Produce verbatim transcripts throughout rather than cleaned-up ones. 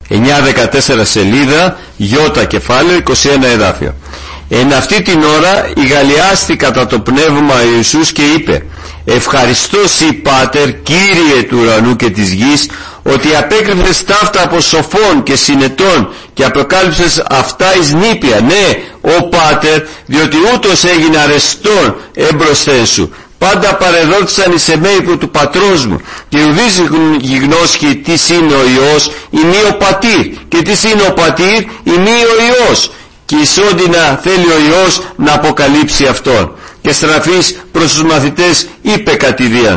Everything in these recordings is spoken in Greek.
εννιά δεκατέσσερα σελίδα, Ι κεφάλαιο, είκοσι ένα εδάφιο. Εν αυτή την ώρα ηγαλιάστη κατά το πνεύμα Ιησούς και είπε: ευχαριστώ σοι Πάτερ, Κύριε του ουρανού και της γης, ότι απέκρυφες ταύτα από σοφών και συνετών και αποκάλυψες αυτά εις νήπια. Ναι, ο Πάτερ, διότι ούτως έγινε αρεστόν έμπροσθεν σου. Πάντα παρεδόθησαν εις εμέ υπό του πατρός μου, και ουδείς γιγνώσχει τι είναι ο Υιός, ημί ο πατήρ, και τι είναι ο πατήρ, ημί ο Υιός, και εις όντινα θέλει ο Υιός να αποκαλύψει Αυτόν. Και στραφής προς τους μαθητές είπε κατηδίαν: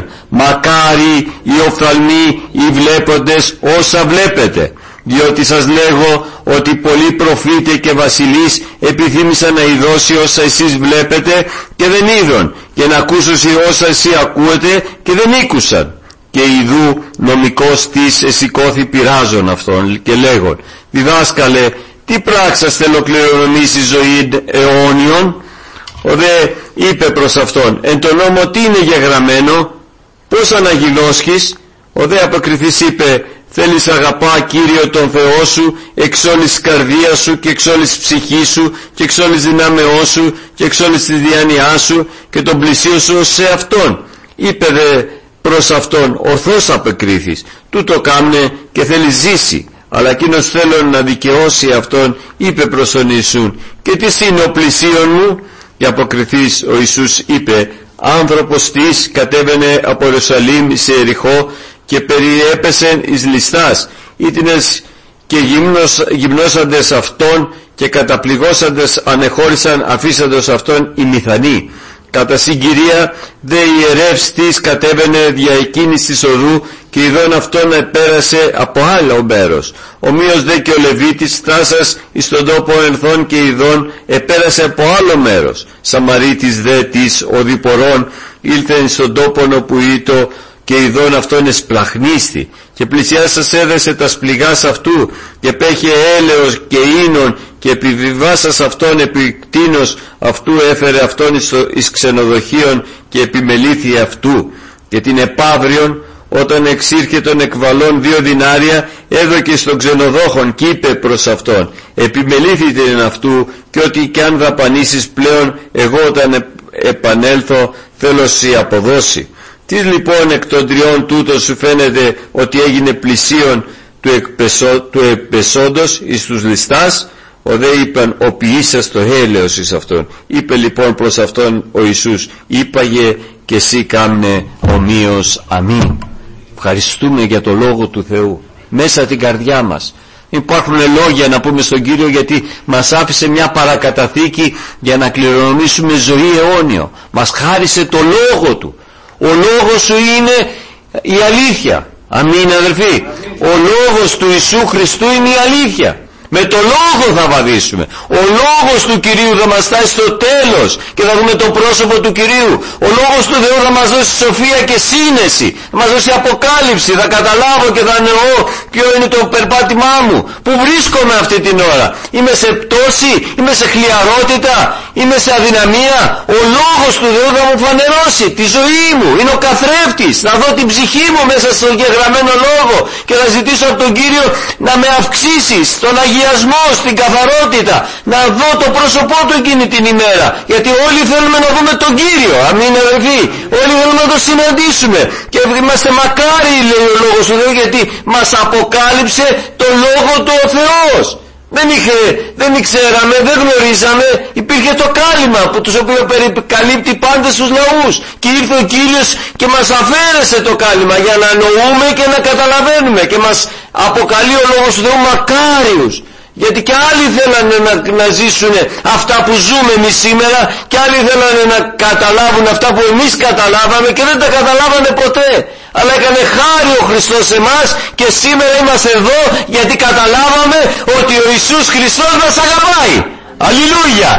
μακάρι οι οφθαλμοί οι βλέποντες όσα βλέπετε, διότι σας λέγω ότι πολλοί προφήτε και βασιλείς επιθύμησαν να ειδώσει όσα εσείς βλέπετε και δεν είδον, και να ακούσουν όσα εσείς ακούετε και δεν ήκουσαν. Και ιδού νομικός της εσηκώθη πειράζον αυτόν και λέγον: διδάσκαλε, τι πράξας θέλω κληρονομήσει ζωή αιώνιον? Ο δε είπε προς αυτόν: εν το νόμο τι είναι γεγραμμένο, πώς αναγινώσχεις? Ο δε αποκριθής είπε: θέλεις αγαπά Κύριο τον Θεό σου εξ όλης της καρδίας σου και εξ όλης της ψυχής σου και εξ όλης δυνάμεώς σου και εξ όλης της διάνοιάς σου και τον πλησίο σου σε Αυτόν. Είπε δε προς αυτόν: ορθώς αποκρίθης, τούτο κάμνε και θέλει ζήσει. Αλλά εκείνος θέλων να δικαιώσει Αυτόν είπε προς τον Ιησούν: και τι είναι ο πλησίον μου? Και αποκριθής ο Ιησούς είπε: άνθρωπος της κατέβαινε από Ιερουσαλήμ σε Εριχώ και περιέπεσεν εις ληστάς, ήτινες και γυμνός, γυμνώσαντες αυτόν και καταπληγώσαντες ανεχώρησαν αφήσαντος αυτόν οι μηθανοί. Κατά συγκυρία δε ιερεύς της κατέβαινε δια εκείνης της οδού και ειδών αυτόν επέρασε από άλλο μέρος. Ομοίως δε και ο Λεβίτης στάσας εις τον τόπο ενθών και ειδών επέρασε από άλλο μέρος. Σαμαρίτης δε της οδηπορών ήλθεν στον τόπον όπου ήτο και ειδών αυτόν εσπλαχνίστη, και πλησιάσας έδεσε τα σπληγάς αυτού και πέχε έλεος και ίνων, και επιβιβάσας αυτόν επικτίνος αυτού έφερε αυτόν εις, εις ξενοδοχείων και επιμελήθη αυτού. Και την επαύριον όταν εξήρχε των εκβαλών δύο δινάρια έδωκε στον ξενοδόχον και είπε προς αυτόν: επιμελήθη την αυτού, και ότι κι αν δαπανίσεις πλέον εγώ όταν επανέλθω θέλω σοι αποδώσει. Τι λοιπόν εκ των τριών τούτων σου φαίνεται ότι έγινε πλησίον του, εκπεσό, του επεσόντος εις τους ληστάς? Ο δε είπαν: ο ποιήσας το έλεος εις αυτόν. Είπε λοιπόν προς αυτόν ο Ιησούς: είπαγε και εσύ κάμνε ομοίως. Αμήν. Ευχαριστούμε για το Λόγο του Θεού μέσα την καρδιά μας. Υπάρχουν λόγια να πούμε στον Κύριο, γιατί μας άφησε μια παρακαταθήκη για να κληρονομήσουμε ζωή αιώνιο. Μας χάρισε το Λόγο Του. Ο Λόγος Σου είναι η αλήθεια. Αμήν αδελφοί. Ο Λόγος του Ιησού Χριστού είναι η αλήθεια. Με το Λόγο θα βαδίσουμε. Ο Λόγος του Κυρίου θα μας φτάσει στο τέλος και θα δούμε το πρόσωπο του Κυρίου. Ο Λόγος του Θεού θα μας δώσει σοφία και σύνεση, θα μας δώσει αποκάλυψη. Θα καταλάβω και θα εννοώ ποιο είναι το περπάτημά μου, που βρίσκομαι αυτή την ώρα. Είμαι σε πτώση, είμαι σε χλιαρότητα, είμαι σε αδυναμία. Ο Λόγος του Θεού θα μου φανερώσει τη ζωή μου. Είναι ο καθρέφτης. Θα δω την ψυχή μου μέσα στον γεγραμμένο Λόγο και θα ζητήσω από τον Κύριο να με αυξήσει στον αγιασμό, στην καθαρότητα, να δω το πρόσωπό Του εκείνη την ημέρα. Γιατί όλοι θέλουμε να δούμε τον Κύριο. Αμήν αδελφοί. Όλοι θέλουμε να τον συναντήσουμε. Και είμαστε μακάρι, λέει ο Λόγος του Θεού, γιατί μας αποκάλυψε το Λόγο του ο Θεός. Δεν, είχε, δεν ξέραμε, δεν γνωρίζαμε. Υπήρχε το κάλυμα που τους οποίους περικαλύπτει πάντες τους λαούς. Και ήρθε ο Κύριος και μας αφαίρεσε το κάλυμα για να νοούμε και να καταλαβαίνουμε. Και μας αποκαλεί ο Λόγος του Θεού μακάριους. Γιατί και άλλοι θέλανε να, να ζήσουν αυτά που ζούμε εμείς σήμερα, και άλλοι θέλανε να καταλάβουν αυτά που εμείς καταλάβαμε και δεν τα καταλάβανε ποτέ. Αλλά έκανε χάρη ο Χριστός σε εμάς και σήμερα είμαστε εδώ γιατί καταλάβαμε ότι ο Ιησούς Χριστός μας αγαπάει. Αλληλούια.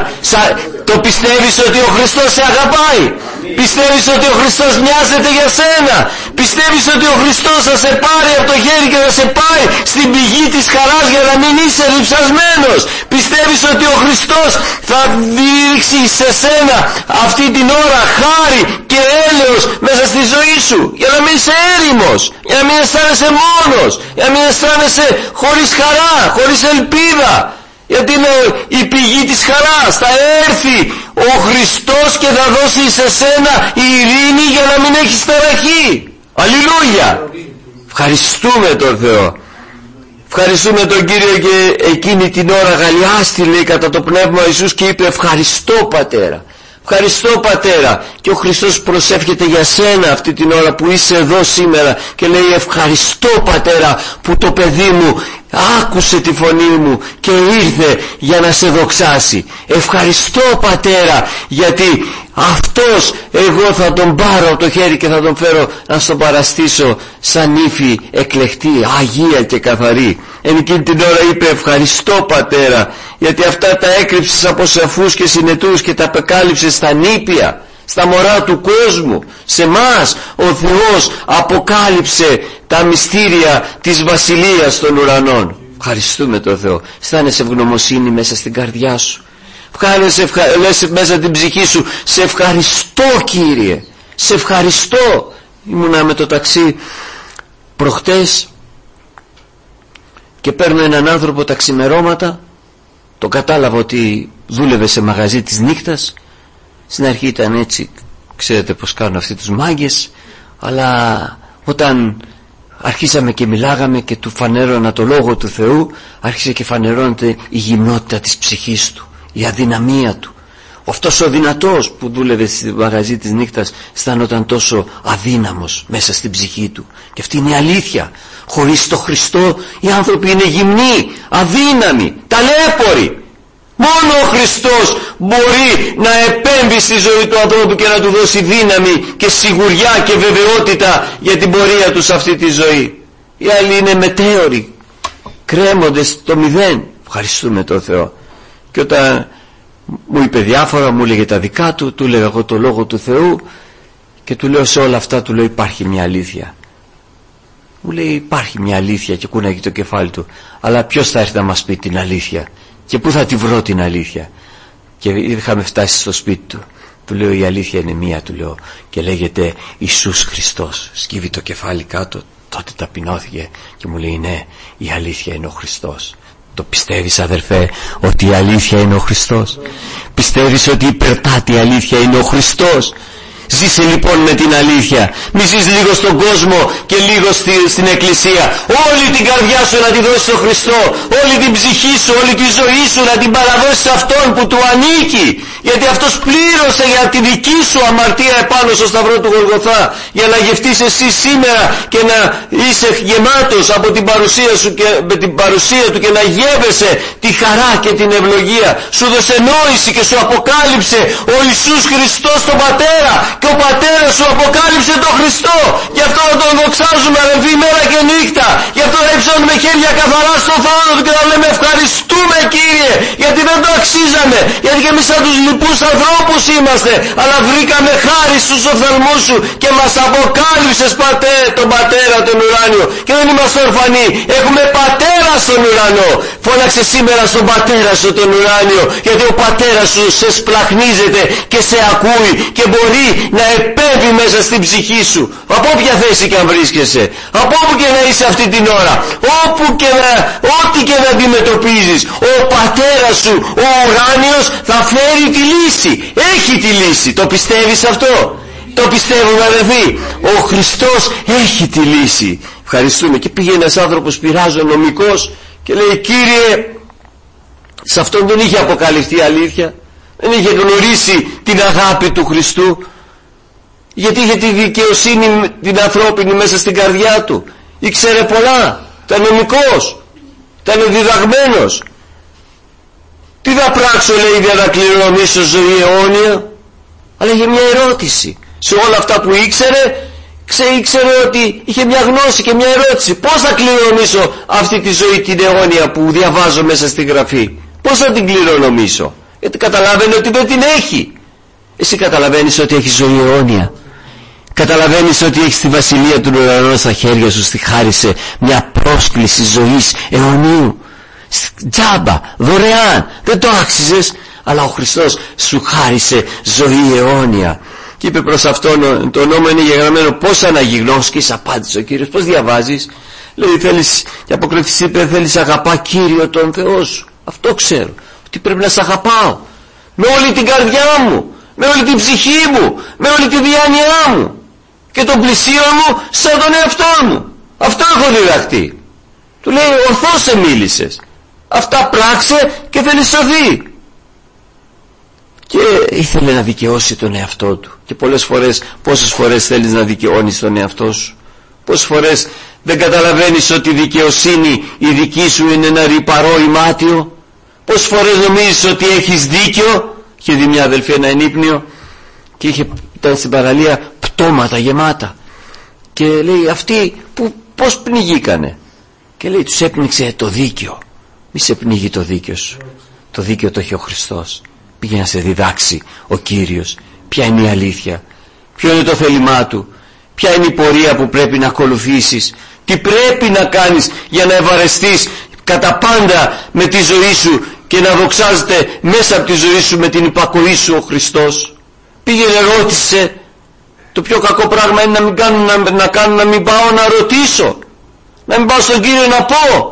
Το πιστεύεις ότι ο Χριστός σε αγαπάει? Πιστεύεις ότι ο Χριστός νοιάζεται για σένα? Πιστεύεις ότι ο Χριστός θα σε πάρει από το χέρι και θα σε πάει στην πηγή της χαράς για να μην είσαι διψασμένος? πιστεύεις ότι ο Χριστός θα δείξει σε σένα αυτή την ώρα χάρη και έλεος μέσα στη ζωή σου, για να μην είσαι έρημος, για να μην αισθάνεσαι μόνος, για να μην αισθάνεσαι χωρίς χαρά, χωρίς ελπίδα? Γιατί είναι η πηγή της χαράς. Θα έρθει ο Χριστός και θα δώσει σε σένα η ειρήνη για να μην έχεις ταραχή. Αλληλούια. Ευχαριστούμε τον Θεό. Ευχαριστούμε τον Κύριο. Και εκείνη την ώρα γαλιάστη, λέει, κατά το Πνεύμα Ιησούς και είπε ευχαριστώ Πατέρα. Ευχαριστώ Πατέρα. Και ο Χριστός προσεύχεται για σένα αυτή την ώρα που είσαι εδώ σήμερα και λέει ευχαριστώ Πατέρα που το παιδί μου άκουσε τη φωνή μου και ήρθε για να σε δοξάσει. Ευχαριστώ Πατέρα, γιατί αυτός εγώ θα τον πάρω από το χέρι και θα τον φέρω να στον παραστήσω σαν ύφη εκλεκτή, αγία και καθαρή. Εν εκείνη την ώρα είπε ευχαριστώ Πατέρα, γιατί αυτά τα έκρυψες από σεφούς και συνετούς και τα απεκάλυψες στα νήπια, στα μωρά του κόσμου. Σε μας ο Θεός αποκάλυψε τα μυστήρια της βασιλείας των ουρανών. Ευχαριστούμε τον Θεό. Αισθάνεσαι ευγνωμοσύνη μέσα στην καρδιά σου. Ευχάνεσαι, ευχα... λες μέσα την ψυχή σου σε ευχαριστώ Κύριε, σε ευχαριστώ. Ήμουνα με το ταξί προχτές και παίρνω έναν άνθρωπο τα ξημερώματα. Το κατάλαβα ότι δούλευε σε μαγαζί της νύχτας. Στην αρχή ήταν έτσι, ξέρετε πως κάνουν αυτοί τους μάγκες, αλλά όταν αρχίσαμε και μιλάγαμε και του φανέρωνα το Λόγο του Θεού, άρχισε και φανερώνεται η γυμνότητα της ψυχής του, η αδυναμία του. Αυτός ο δυνατός που δούλευε στη μαγαζί της νύχτας αισθάνονταν τόσο αδύναμος μέσα στην ψυχή του. Και αυτή είναι η αλήθεια. Χωρίς το Χριστό οι άνθρωποι είναι γυμνοί, αδύναμοι, ταλέποροι. Μόνο ο Χριστός μπορεί να επέμβει στη ζωή του ανθρώπου και να του δώσει δύναμη και σιγουριά και βεβαιότητα για την πορεία του σε αυτή τη ζωή. Οι άλλοι είναι μετέωροι, κρέμονται στο μηδέν. Ευχαριστούμε τον Θεό. Και όταν μου είπε διάφορα, μου έλεγε τα δικά του, του έλεγα εγώ το Λόγο του Θεού και του λέω σε όλα αυτά, του λέω υπάρχει μια αλήθεια. Μου λέει υπάρχει μια αλήθεια και κούναγε το κεφάλι του, αλλά ποιος θα έρθει να μας πει την αλήθεια και πού θα τη βρω την αλήθεια? Και είχαμε φτάσει στο σπίτι του. Του λέω η αλήθεια είναι μία, του λέω, και λέγεται Ιησούς Χριστός. Σκύβει το κεφάλι κάτω. Τότε ταπεινώθηκε και μου λέει ναι, η αλήθεια είναι ο Χριστός. Το πιστεύεις αδερφέ ότι η αλήθεια είναι ο Χριστός? Πιστεύεις ότι η υπερτάτη αλήθεια είναι ο Χριστός? Ζήσε λοιπόν με την αλήθεια. Μη ζεις λίγο στον κόσμο και λίγο στη, στην εκκλησία. Όλη την καρδιά σου να τη δώσεις στον Χριστό. Όλη την ψυχή σου, όλη τη ζωή σου να την παραδώσεις σε Αυτόν που του ανήκει. Γιατί Αυτός πλήρωσε για τη δική σου αμαρτία επάνω στο σταυρό του Γολγοθά, για να γευτείς εσύ σήμερα και να είσαι γεμάτος από την παρουσία σου και με την παρουσία του και να γεύεσαι τη χαρά και την ευλογία. Σου δώσε νόηση και σου αποκάλυψε ο Ιησούς Χριστός τον Πατέρα. Και ο Πατέρας σου αποκάλυψε τον Χριστό. Γι' αυτό να τον δοξάζουμε αδελφοί μέρα και νύχτα. Γι' αυτό να υψώνουμε χέρια καθαρά στον θρόνο του και να λέμε ευχαριστούμε Κύριε, γιατί δεν το αξίζαμε, γιατί και εμείς σαν τους λοιπούς ανθρώπους είμαστε, αλλά βρήκαμε χάρη στους οφθαλμούς σου και μας αποκάλυψες Πατέ, τον Πατέρα τον ουράνιο. Και δεν είμαστε ορφανοί, έχουμε Πατέρα στον ουρανό. Φώναξε σήμερα στον Πατέρα σου τον ουράνιο, γιατί ο Πατέρας σου σε σπλαχνίζεται και σε ακούει και μπορεί να επέμβει μέσα στην ψυχή σου, από όποια θέση και αν βρίσκεσαι, από όπου και να είσαι αυτή την ώρα, όπου και να, ό,τι και να αντιμετωπίζεις, ο Πατέρας σου ο ουράνιος θα φέρει τη λύση. Έχει τη λύση. Το πιστεύεις αυτό? Το πιστεύουμε αδελφοί? Ο Χριστός έχει τη λύση. Ευχαριστούμε. Και πήγε ένας άνθρωπος πειράζω νομικός και λέει Κύριε, σε αυτόν δεν είχε αποκαλυφθεί αλήθεια, δεν είχε γνωρίσει την αγάπη του Χριστού, γιατί είχε τη δικαιοσύνη την ανθρώπινη μέσα στην καρδιά του, ήξερε πολλά, ήταν νομικός, ήταν διδαγμένος. Τι θα πράξω λέει για να κληρονομήσω ζωή αιώνια? Αλλά είχε μια ερώτηση. Σε όλα αυτά που ήξερε, ήξερε ότι είχε μια γνώση και μια ερώτηση. Πώς θα κληρονομήσω αυτή τη ζωή την αιώνια που διαβάζω μέσα στη Γραφή? Πώς θα την κληρονομήσω? Γιατί καταλαβαίνει ότι δεν την έχει. Εσύ καταλαβαίνεις ότι έχει ζωή αιώνια? Καταλαβαίνεις ότι έχεις τη βασιλεία του ουρανού στα χέρια σου? Στη χάρισε μια πρόσκληση ζωής αιωνίου. τζάμπα, δωρεάν, δεν το άξιζες, αλλά ο Χριστός σου χάρισε ζωή αιώνια. Και είπε προς αυτόν, το νόμο είναι γεγραμμένο, πώς αναγιγνώσκεις? Απάντησε ο Κύριος, πώς διαβάζεις? Λέει, θέλεις, και αποκριθής είπε, θέλεις αγαπά Κύριο τον Θεό σου. Αυτό ξέρω, ότι πρέπει να σ' αγαπάω με όλη την καρδιά μου, με όλη την ψυχή μου, με όλη τη διάνοιά μου, και τον πλησίον μου σαν τον εαυτό μου. Αυτό έχω διδαχτεί. Του λέει, ορθώς σε μίλησες, αυτά πράξε και θέλεις σωθεί. Και ήθελε να δικαιώσει τον εαυτό του. Και πολλές φορές, πόσες φορές θέλεις να δικαιώνεις τον εαυτό σου? Πόσες φορές δεν καταλαβαίνεις ότι η δικαιοσύνη η δική σου είναι ένα ρυπαρό ημάτιο? Πόσες φορές νομίζεις ότι έχεις δίκιο? Είχε δει μια αδελφή ένα ενύπνιο και είχε, ήταν στην παραλία πτώματα γεμάτα, και λέει, αυτοί που, πώς πνιγήκανε? Και λέει, τους έπνιξε το δίκιο. Μη σε πνίγει το δίκιο σου, το δίκιο το έχει ο Χριστός. Πήγε να σε διδάξει ο Κύριος ποια είναι η αλήθεια, ποιο είναι το θέλημά του, ποια είναι η πορεία που πρέπει να ακολουθήσεις, τι πρέπει να κάνεις για να ευαρεστείς κατά πάντα με τη ζωή σου και να δοξάζεται μέσα από τη ζωή σου με την υπακοή σου ο Χριστός. Πήγαινε, ρώτησε. Το πιο κακό πράγμα είναι να μην κάνω, να, να κάνω να μην πάω να ρωτήσω, να μην πάω στον Κύριο να πω.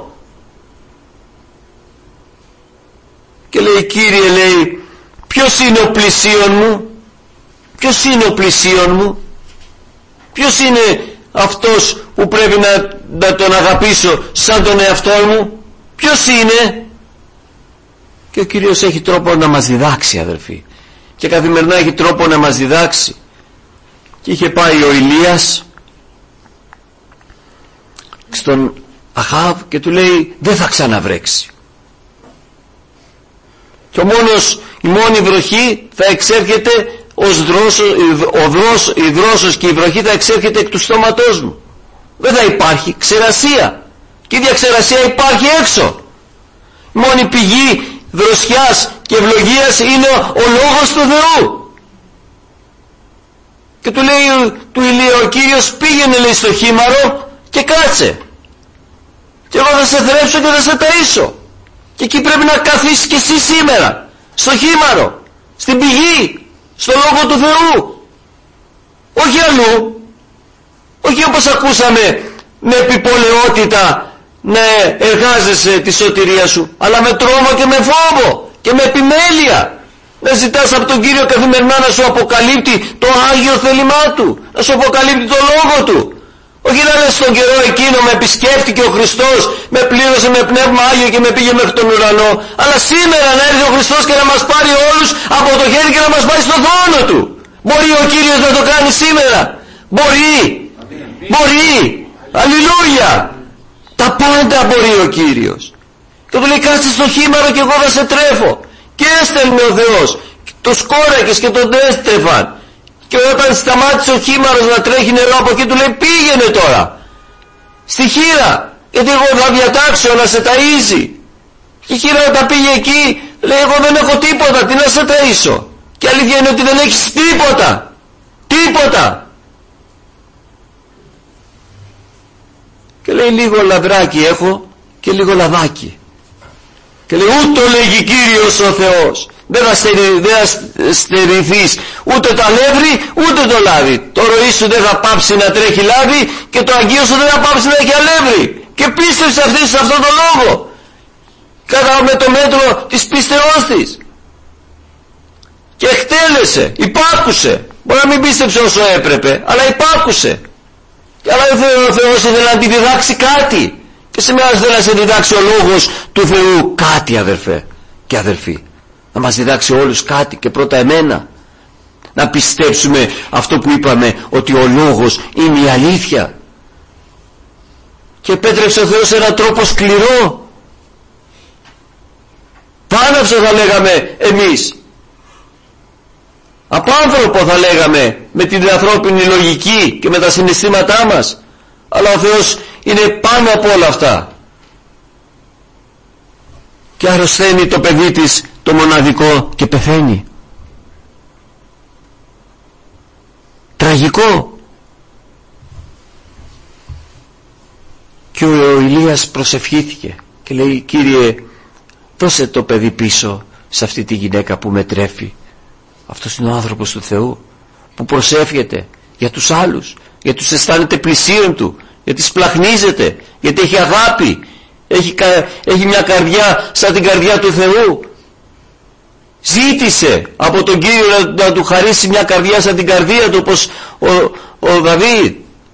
Και λέει, Κύριε, λέει, ποιος είναι ο πλησίον μου? Ποιος είναι ο πλησίον μου? Ποιος είναι αυτός που πρέπει να, να τον αγαπήσω σαν τον εαυτό μου? Ποιος είναι? Και ο Κύριος έχει τρόπο να μας διδάξει, αδελφοί, και καθημερινά έχει τρόπο να μας διδάξει. Και είχε πάει ο Ηλίας στον Αχάβ και του λέει, δεν θα ξαναβρέξει, και ο μόνος, η μόνη βροχή θα εξέρχεται ως δρόσος, ο δρόσος, η δρόσος και η βροχή θα εξέρχεται εκ του στόματός μου. Δεν θα υπάρχει ξερασία, και η ίδια ξερασία υπάρχει έξω. Η μόνη πηγή δροσιάς και ευλογίας είναι ο λόγος του Θεού. Και του λέει του Ηλία ο Κύριος, πήγαινε, λέει, στο χήμαρο και κάτσε, και εγώ θα σε θρέψω και θα σε ταΐσω. Και εκεί πρέπει να καθίσεις και εσύ σήμερα, στο χήμαρο, στην πηγή, στο Λόγο του Θεού, όχι αλλού, όχι όπως ακούσαμε με επιπολαιότητα να εργάζεσαι τη σωτηρία σου, αλλά με τρόμο και με φόβο και με επιμέλεια να ζητάς από τον Κύριο καθημερινά να σου αποκαλύπτει το Άγιο θέλημά του, να σου αποκαλύπτει το Λόγο του. Όχι να λες, στον καιρό εκείνο με επισκέφτηκε ο Χριστός, με πλήρωσε με πνεύμα Άγιο και με πήγε μέχρι τον ουρανό, αλλά σήμερα να έρθει ο Χριστός και να μας πάρει όλους από το χέρι και να μας πάει στον θρόνο του. Μπορεί ο Κύριος να το κάνει σήμερα? Μπορεί, μπορεί, αλληλούια, τα πάντα μπορεί ο Κύριος. Και του λέει, κάτσε στο χήμαρο και εγώ θα σε τρέφω. Και έστελνε ο Θεός τους Κόρακες και τον έστρεφαν. Και όταν σταμάτησε ο χήμαρος να τρέχει νερό από εκεί, του λέει, πήγαινε τώρα στη χήρα, γιατί εγώ θα διατάξω να σε ταΐζει. Και η χήρα όταν πήγε εκεί, λέει, εγώ δεν έχω τίποτα, τι να σε ταΐσω? Και αλήθεια είναι ότι δεν έχεις τίποτα, τίποτα. Και λέει, λίγο λαδράκι έχω και λίγο λαδάκι. Και λέει, ούτω λέγει Κύριος ο Θεός, δεν θα, στερι, δεν θα στερηθείς ούτε το αλεύρι ούτε το λάδι. Το ροή σου δεν θα πάψει να τρέχει λάδι και το αγκείο σου δεν θα πάψει να έχει αλεύρι. Και πίστεψε αυτή σε αυτόν τον λόγο, κατά με το μέτρο της πίστεώς της, και εκτέλεσε, υπάκουσε. Μπορεί να μην πίστεψε όσο έπρεπε, αλλά υπάκουσε. Αλλά ο Θεός ήθελε να τη διδάξει κάτι, και σήμερα θέλει να σε διδάξει ο Λόγος του Θεού κάτι, αδερφέ και αδελφοί, να μας διδάξει όλους κάτι, και πρώτα εμένα να πιστέψουμε αυτό που είπαμε, ότι ο Λόγος είναι η αλήθεια. Και επέτρεψε ο Θεός έναν τρόπο σκληρό, βάναυσο θα λέγαμε εμείς, απάνθρωπο θα λέγαμε με την ανθρώπινη λογική και με τα συναισθήματά μας, αλλά ο Θεός είναι πάνω από όλα αυτά. Και αρρωσταίνει το παιδί της το μοναδικό και πεθαίνει. Τραγικό. Και ο Ηλίας προσευχήθηκε και λέει, Κύριε, δώσε το παιδί πίσω σε αυτή τη γυναίκα που με τρέφει. Αυτός είναι ο άνθρωπος του Θεού που προσεύχεται για τους άλλους, γιατί τους αισθάνεται πλησίον του, γιατί σπλαχνίζεται, γιατί έχει αγάπη, έχει, έχει μια καρδιά σαν την καρδιά του Θεού. Ζήτησε από τον Κύριο να, να του χαρίσει μια καρδιά σαν την καρδία του, όπως ο, ο Δαβίδ.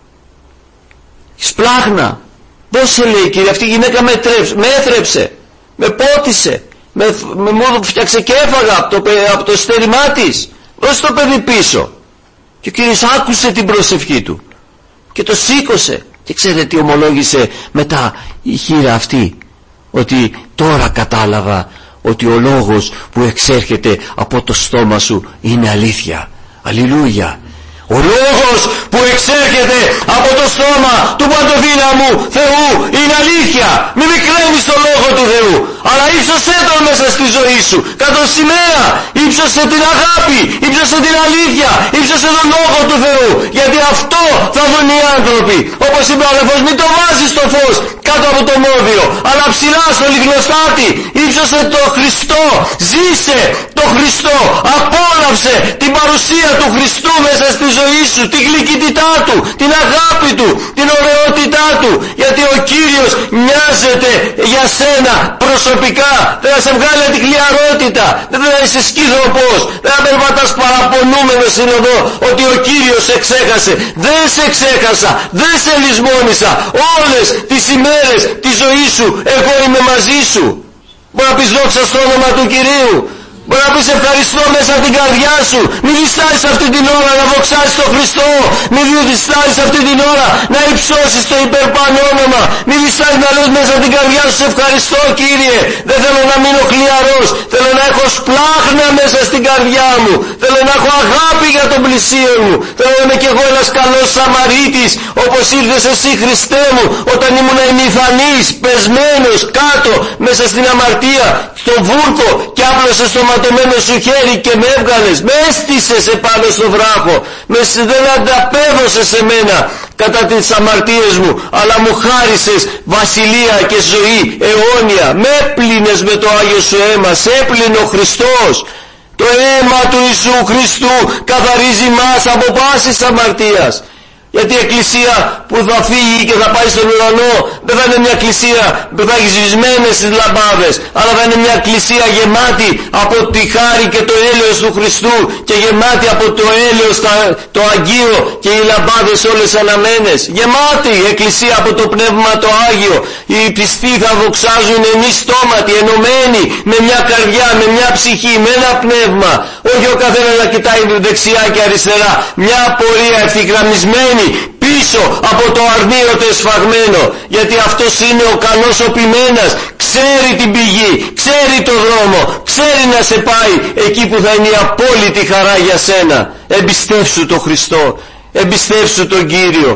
Σπλάχνα, δώσε, λέει, Κύριε, αυτή η γυναίκα με, τρέψε, με έθρεψε, με πότισε, με, με μου φτιάξε και έφαγα από το, από το στέρημά της. Δώσε το παιδί πίσω. Και ο Κύριος άκουσε την προσευχή του και το σήκωσε. Και ξέρετε τι ομολόγησε μετά η χήρα αυτή? Ότι τώρα κατάλαβα ότι ο λόγος που εξέρχεται από το στόμα σου είναι αλήθεια. Αλληλούια. Ο λόγος που εξέρχεται από το στόμα του παντοδύναμου Θεού είναι αλήθεια. Μην μικραίνεις το λόγο του Θεού, αλλά ύψωσέ τον μέσα στη ζωή σου κατ' σημαία. Ύψωσε την αγάπη, ύψωσε την αλήθεια, ύψωσε τον λόγο του Θεού, γιατί αυτό θα δουν οι άνθρωποι. Όπως είπε ο αδελφός, μην το βάζεις στο φως κάτω από το μόβιο, αλλά ψηλά στο λιγνοστάτη. Ύψωσε το Χριστό, ζήσε το Χριστό, απόλαυσε την παρουσία του Χριστού μέσα στη ζωή σου, την γλυκύτητά του, την αγάπη του, την ωραιότητά του, γιατί ο Κύριος νοιάζεται για σένα προσωπικά. Δεν θα σε βγάλει την χλιαρότητα, δεν θα είσαι σκυδροπός, δεν θα περπατάς παραπονούμενος στην οδό ότι ο Κύριος σε ξέχασε. Δεν σε ξέχασα, δεν σε λησμόνησα. Όλες τις ημέρες της ζωής σου εγώ είμαι μαζί σου. Μπορεί να πεις δόξα στο όνομα του Κυρίου. Μπορεί να πεις ευχαριστώ μέσα από την καρδιά σου. Μην διστάζεις αυτή την ώρα να δοξάσεις τον Χριστό. Μην διστάζεις αυτή την ώρα να υψώσεις το υπερπάνω όνομα. Μην διστάζεις να λες μέσα από την καρδιά σου, ευχαριστώ Κύριε. Δεν θέλω να μείνω χλιαρός. Θέλω να έχω σπλάχνα μέσα στην καρδιά μου. Θέλω να έχω αγάπη για τον πλησίον μου. Θέλω να είμαι κι εγώ ένας καλός Σαμαρίτης, όπως ήρθες εσύ, Χριστέ μου, όταν ήμουν ημιθανής, πεσμένος κάτω μέσα στην αμαρτία, στον βούρκο, και άπλωσες το ματωμένο σου χέρι και με έβγαλες, με έστησες επάνω στο βράχο, με, δεν ανταπέδωσες σε μένα κατά τις αμαρτίες μου, αλλά μου χάρισες βασιλεία και ζωή αιώνια. Με έπλυνες με το Άγιο σου αίμα, σε έπλυνε ο Χριστός. Το αίμα του Ιησού Χριστού καθαρίζει μας από πάσης αμαρτίας. Γιατί η εκκλησία που θα φύγει και θα πάει στον ουρανό δεν θα είναι μια εκκλησία που θα έχει σβησμένες τις λαμπάδες, αλλά θα είναι μια εκκλησία γεμάτη από τη χάρη και το έλεος του Χριστού, και γεμάτη από το έλεος το Αγίο και οι λαμπάδες όλες αναμένες. Γεμάτη η εκκλησία από το Πνεύμα το Άγιο. Οι πιστοί θα δοξάζουν εμείς στόματι, ενωμένοι με μια καρδιά, με μια ψυχή, με ένα πνεύμα. Όχι ο καθένας να κοιτάει δεξιά και αριστερά. Μια πορεία ευθυγραμμισμένη πίσω από το αρνείο το εσφαγμένο, γιατί αυτός είναι ο καλός ο ποιμένας. Ξέρει την πηγή, ξέρει το δρόμο, ξέρει να σε πάει εκεί που θα είναι η απόλυτη χαρά για σένα. Εμπιστεύσου τον Χριστό, εμπιστεύσου τον Κύριο.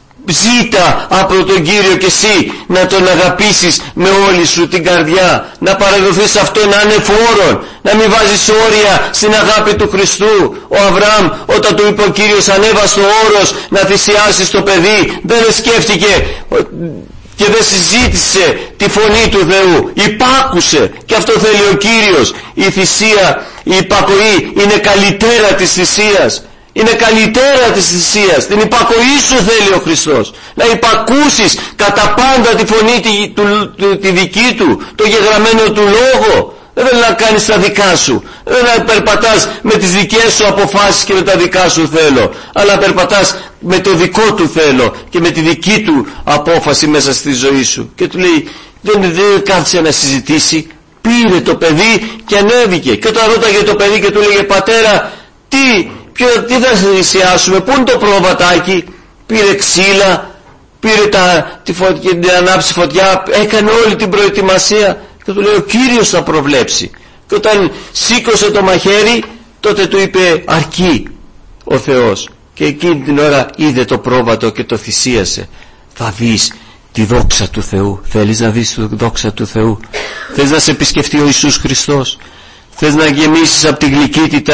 Ζήτα από τον Κύριο και εσύ να τον αγαπήσεις με όλη σου την καρδιά, να παραδοθείς αυτόν ανεφόρον, να μην βάζεις όρια στην αγάπη του Χριστού. Ο Αβραάμ, όταν του είπε ο Κύριος ανέβα στο όρος να θυσιάσεις το παιδί, δεν σκέφτηκε και δεν συζήτησε τη φωνή του Θεού, υπάκουσε. Και αυτό θέλει ο Κύριος. Η θυσία, η υπακοή είναι καλύτερα της θυσίας. Είναι καλύτερα της θυσίας. Την υπακοή σου θέλει ο Χριστός. Να υπακούσεις κατά πάντα τη φωνή τη, του, του, τη δική του, το γεγραμμένο του λόγο. Δεν θέλει να κάνεις τα δικά σου. Δεν θέλει να περπατάς με τις δικές σου αποφάσεις και με τα δικά σου θέλω, αλλά να περπατάς με το δικό του θέλω και με τη δική του απόφαση μέσα στη ζωή σου. Και του λέει, δεν, δεν κάθισε να συζητήσει. Πήρε το παιδί και ανέβηκε. Και όταν ρώταγε το παιδί και του λέγε, πατέρα, τι... Ποιο, τι θα θυσιάσουμε, πού είναι το πρόβατάκι? Πήρε ξύλα, πήρε τα, τη φωτιά, την ανάψη φωτιά, έκανε όλη την προετοιμασία και του λέει ο Κύριος θα προβλέψει. Και όταν σήκωσε το μαχαίρι, τότε του είπε αρκεί ο Θεός, και εκείνη την ώρα είδε το πρόβατο και το θυσίασε. Θα δεις τη δόξα του Θεού. Θέλεις να δεις τη δόξα του Θεού? Θες να σε επισκεφτεί ο Ιησούς Χριστός? Θες να γεμίσεις από τη γλυκύτητα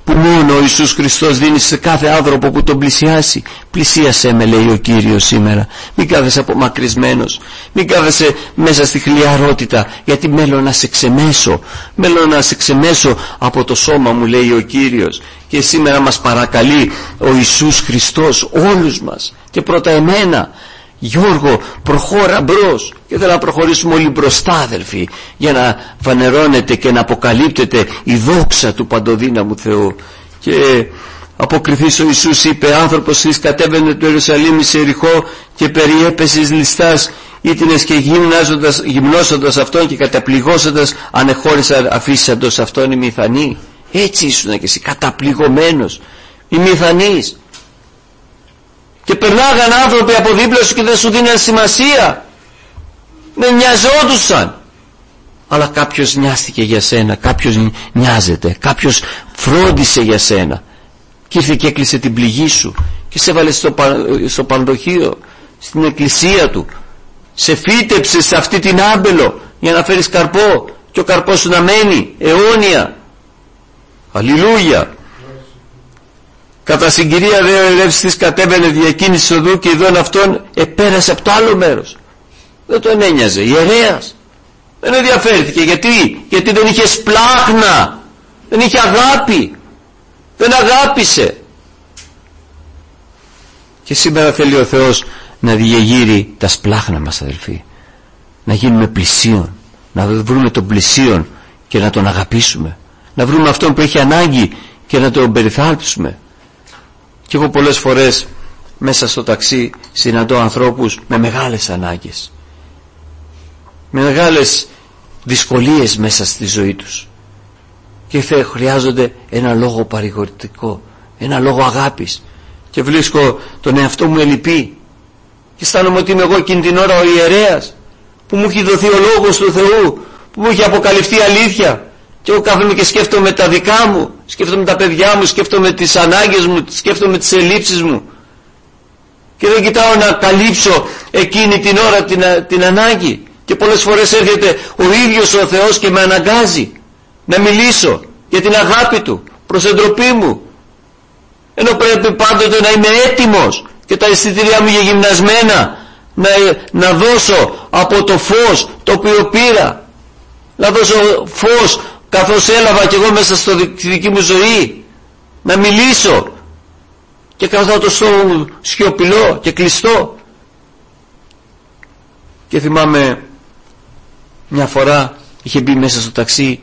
που μόνο ο Ιησούς Χριστός δίνει σε κάθε άνθρωπο που τον πλησιάσει. Πλησίασέ με, λέει ο Κύριος σήμερα. Μην κάθεσαι απομακρυσμένος, μην κάθεσαι μέσα στη χλιαρότητα, γιατί μέλλον να σε ξεμέσω, μέλλον να σε ξεμέσω από το σώμα μου, λέει ο Κύριος. Και σήμερα μας παρακαλεί ο Ιησούς Χριστός όλους μας, και πρώτα εμένα: Γιώργο, προχώρα μπρος. Και θέλω να προχωρήσουμε όλοι μπροστά, αδελφοί, για να φανερώνεται και να αποκαλύπτεται η δόξα του παντοδύναμου Θεού. Και αποκριθείς ο Ιησούς είπε: άνθρωπος εις κατέβαινε του Ιερουσαλήμ εις Ιεριχώ και περιέπεσης ληστάς ήτινες και γυμνάζοντας, γυμνώσοντας αυτόν και καταπληγώσοντας ανεχώρησα αφήσαντος αυτόν οι μηθανοί. Έτσι ήσουν και εσύ, καταπληγωμένος, οι μηθανείς. Και περνάγαν άνθρωποι από δίπλα σου και δεν σου δίναν σημασία, δεν νοιαζόντουσαν. Αλλά κάποιος νοιάστηκε για σένα, κάποιος νοιάζεται, κάποιος φρόντισε για σένα και ήρθε και έκλεισε την πληγή σου και σε έβαλε στο, στο πανδοχείο, στην εκκλησία του, σε φύτεψε σε αυτή την άμπελο για να φέρεις καρπό, και ο καρπός σου να μένει αιώνια. Αλληλούια. Κατά συγκυρία δε ο ερεύστης κατέβαινε διακίνηση οδού και ειδών αυτόν επέρασε από το άλλο μέρος. Δεν τον ένοιαζε, ιερέας. Δεν ενδιαφέρθηκε. Γιατί? Γιατί δεν είχε σπλάχνα, δεν είχε αγάπη, δεν αγάπησε. Και σήμερα θέλει ο Θεός να διεγείρει τα σπλάχνα μας, αδελφοί, να γίνουμε πλησίον, να βρούμε τον πλησίον και να τον αγαπήσουμε, να βρούμε αυτόν που έχει ανάγκη και να τον περιθάλψουμε. Και εγώ πολλές φορές μέσα στο ταξί συναντώ ανθρώπους με μεγάλες ανάγκες, με μεγάλες δυσκολίες μέσα στη ζωή τους, και χρειάζονται ένα λόγο παρηγορητικό, ένα λόγο αγάπης, και βρίσκω τον εαυτό μου ελλειπή και αισθάνομαι ότι είμαι εγώ εκείνη την ώρα ο ιερέας που μου έχει δοθεί ο λόγος του Θεού, που μου έχει αποκαλυφθεί αλήθεια, και εγώ κάθομαι και σκέφτομαι τα δικά μου, σκέφτομαι τα παιδιά μου, σκέφτομαι τις ανάγκες μου, σκέφτομαι τις ελλείψεις μου, και δεν κοιτάω να καλύψω εκείνη την ώρα την, την ανάγκη. Και πολλές φορές έρχεται ο ίδιος ο Θεός και με αναγκάζει να μιλήσω για την αγάπη Του προς εντροπή μου, ενώ πρέπει πάντοτε να είμαι έτοιμος και τα αισθητήριά μου γυμνασμένα να, να δώσω από το φως το οποίο πήρα, να δώσω φως καθώς έλαβα κι εγώ μέσα στη δική μου ζωή, να μιλήσω και καθώς το στόμα μου σιωπηλό και κλειστό. Και θυμάμαι μια φορά είχε μπει μέσα στο ταξί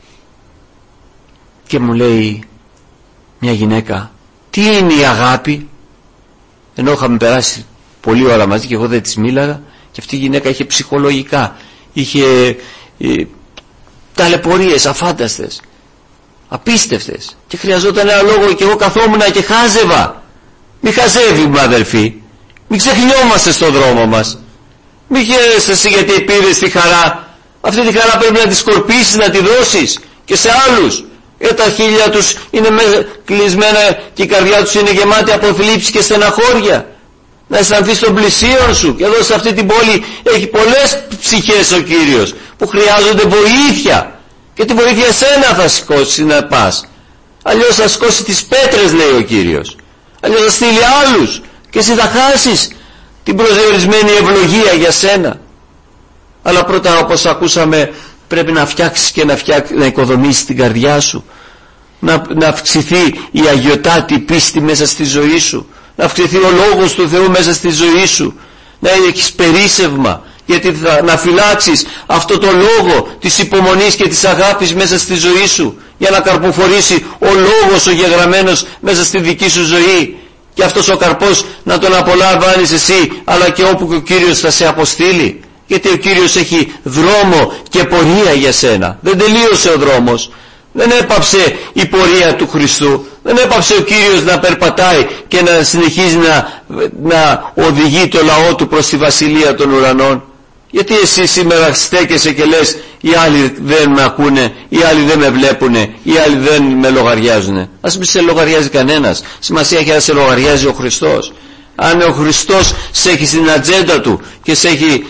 και μου λέει μια γυναίκα: τι είναι η αγάπη? Ενώ είχαμε περάσει πολλή ώρα μαζί και εγώ δεν της μίλαγα, και αυτή η γυναίκα είχε ψυχολογικά, είχε ε, ταλαιπωρίες αφάνταστες, απίστευτες, και χρειαζόταν ένα λόγο, και εγώ καθόμουν και χάζευα. Μη χαζεύουμε, αδελφοί, μην ξεχνιόμαστε στον δρόμο μας, μη χαίρεσαι εσύ γιατί πήρες τη χαρά. Αυτή τη χαρά πρέπει να τη σκορπίσεις, να τη δώσεις και σε άλλους, γιατί τα χείλια τους είναι κλεισμένα και η καρδιά τους είναι γεμάτη από θλίψη και στεναχώρια. Να αισθανθείς τον πλησίον σου. Και εδώ σε αυτή την πόλη έχει πολλές ψυχές ο Κύριος που χρειάζονται βοήθεια, και τη βοήθεια εσένα θα σηκώσει να πας, αλλιώς θα σηκώσει τις πέτρες, λέει ο Κύριος, αλλιώς θα στείλει άλλους και εσύ θα χάσεις την προσδιορισμένη ευλογία για σένα. Αλλά πρώτα, όπως ακούσαμε, πρέπει να φτιάξεις και να, φτιάξεις, να οικοδομήσεις την καρδιά σου, να, να αυξηθεί η αγιωτάτη πίστη μέσα στη ζωή σου, να αυξηθεί ο λόγος του Θεού μέσα στη ζωή σου, να έχεις περίσσευμα, γιατί θα, να φυλάξεις αυτό το λόγο της υπομονής και της αγάπης μέσα στη ζωή σου, για να καρποφορήσει ο λόγος ο γεγραμμένος μέσα στη δική σου ζωή, και αυτός ο καρπός να τον απολαμβάνεις εσύ, αλλά και όπου και ο Κύριος θα σε αποστείλει, γιατί ο Κύριος έχει δρόμο και πορεία για σένα. Δεν τελείωσε ο δρόμος, δεν έπαψε η πορεία του Χριστού, δεν έπαψε ο Κύριος να περπατάει και να συνεχίζει να, να οδηγεί το λαό του προς τη βασιλεία των ουρανών. Γιατί εσύ σήμερα στέκεσαι και λες οι άλλοι δεν με ακούνε, οι άλλοι δεν με βλέπουνε, οι άλλοι δεν με λογαριάζουνε? Ας μην σε λογαριάζει κανένας, σημασία έχει να σε λογαριάζει ο Χριστός. Αν ο Χριστός σε έχει στην ατζέντα του και σε έχει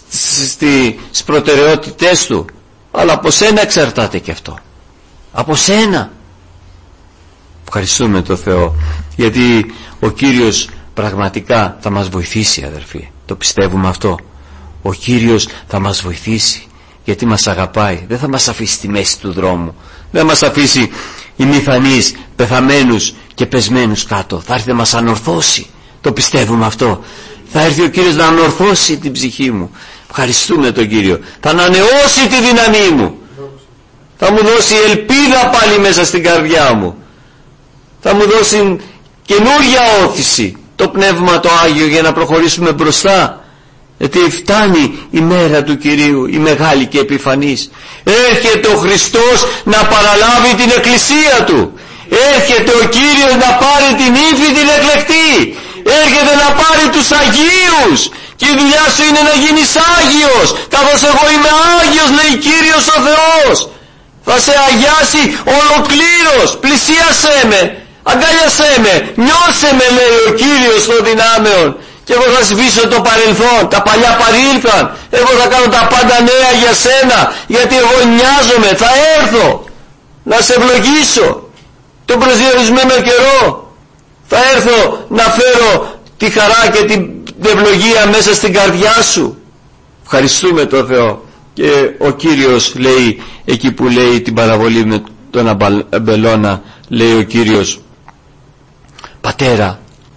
στις προτεραιότητές του, αλλά από σένα εξαρτάται και αυτό, από σένα. Ευχαριστούμε τον Θεό, γιατί ο Κύριος πραγματικά θα μας βοηθήσει, αδερφοί. Το πιστεύουμε αυτό? Ο Κύριος θα μας βοηθήσει, γιατί μας αγαπάει. Δεν θα μας αφήσει στη μέση του δρόμου. Δεν θα μας αφήσει ημιθανείς, πεθαμένους και πεσμένους κάτω. Θα έρθει να μας ανορθώσει. Το πιστεύουμε αυτό? Θα έρθει ο Κύριος να ανορθώσει την ψυχή μου. Ευχαριστούμε τον Κύριο. Θα ανανεώσει τη δύναμή μου. Θα μου δώσει ελπίδα πάλι μέσα στην καρδιά μου. Θα μου δώσει καινούργια όθηση το Πνεύμα το Άγιο για να προχωρήσουμε μπροστά. Γιατί φτάνει η μέρα του Κυρίου, η μεγάλη και επιφανής. Έρχεται ο Χριστός να παραλάβει την εκκλησία Του. Έρχεται ο Κύριος να πάρει την ύφη την εκλεκτή. Έρχεται να πάρει τους Αγίους. Και η δουλειά σου είναι να γίνεις Άγιος, καθώς εγώ είμαι Άγιος, λέει Κύριος ο Θεός. Θα σε αγιάσει ολοκλήρως. Πλησίασέ με, αγκάλιασέ με, νιώσε με, λέει ο Κύριος των δυνάμεων. Και εγώ θα σβήσω το παρελθόν, τα παλιά παρήλθαν. Εγώ θα κάνω τα πάντα νέα για σένα, γιατί εγώ νοιάζομαι. Θα έρθω να σε ευλογήσω τον προσδιορισμένο καιρό. Θα έρθω να φέρω τη χαρά και την ευλογία μέσα στην καρδιά σου. Ευχαριστούμε τον Θεό. Και ο Κύριος λέει, εκεί που λέει την παραβολή με τον αμπελώνα, λέει ο Κύριος, πατέρα,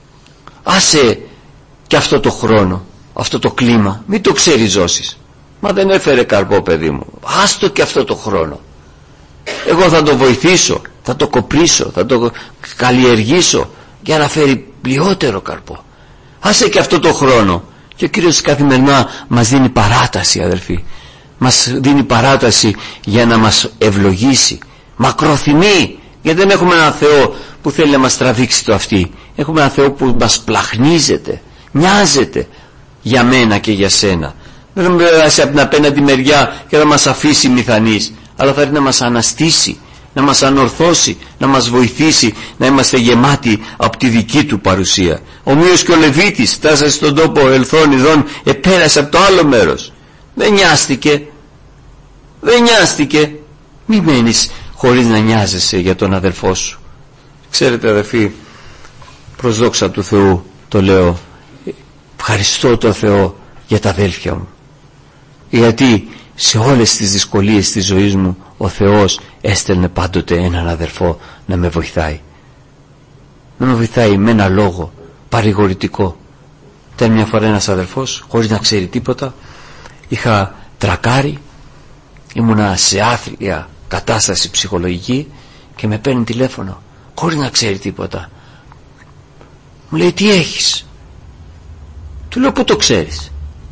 άσε και αυτό το χρόνο, αυτό το κλίμα, μην το ξεριζώσεις. Μα δεν έφερε καρπό, παιδί μου. Άστο και αυτό το χρόνο. Εγώ θα το βοηθήσω, θα το κοπρίσω, θα το καλλιεργήσω για να φέρει πλειότερο καρπό. Άσε και αυτό το χρόνο. Και ο Κύριος καθημερινά μας δίνει παράταση, αδελφοί. Μας δίνει παράταση για να μας ευλογήσει. Μακροθυμεί, γιατί δεν έχουμε έναν Θεό που θέλει να μας τραβήξει το αυτί. Έχουμε έναν Θεό που μας πλαχνίζεται, νοιάζεται για μένα και για σένα. Δεν θα περάσει από την απέναντι μεριά και θα μας αφήσει μηχανής, αλλά θα έρθει να μας αναστήσει, να μας ανορθώσει, να μας βοηθήσει να είμαστε γεμάτοι από τη δική του παρουσία. Ομοίως και ο Λεβίτης φτάσασε στον τόπο ελθόν ειδών, επέρασε από το άλλο μέρος. Δεν νοιάστηκε, δεν νοιάστηκε. Μη μένεις χωρίς να νοιάζεσαι για τον αδελφό σου. Ξέρετε, αδελφοί, προς δόξα του Θεού το λέω, ευχαριστώ τον Θεό για τα αδέλφια μου, γιατί σε όλες τις δυσκολίες της ζωής μου ο Θεός έστελνε πάντοτε έναν αδερφό να με βοηθάει, να με βοηθάει με ένα λόγο παρηγορητικό. Ήταν μια φορά ένας αδερφός, χωρίς να ξέρει τίποτα, είχα τρακάρει, ήμουνα σε άθλια κατάσταση ψυχολογική και με παίρνει τηλέφωνο χωρίς να ξέρει τίποτα. Μου λέει, τι έχεις? Του λέω, πού το ξέρεις?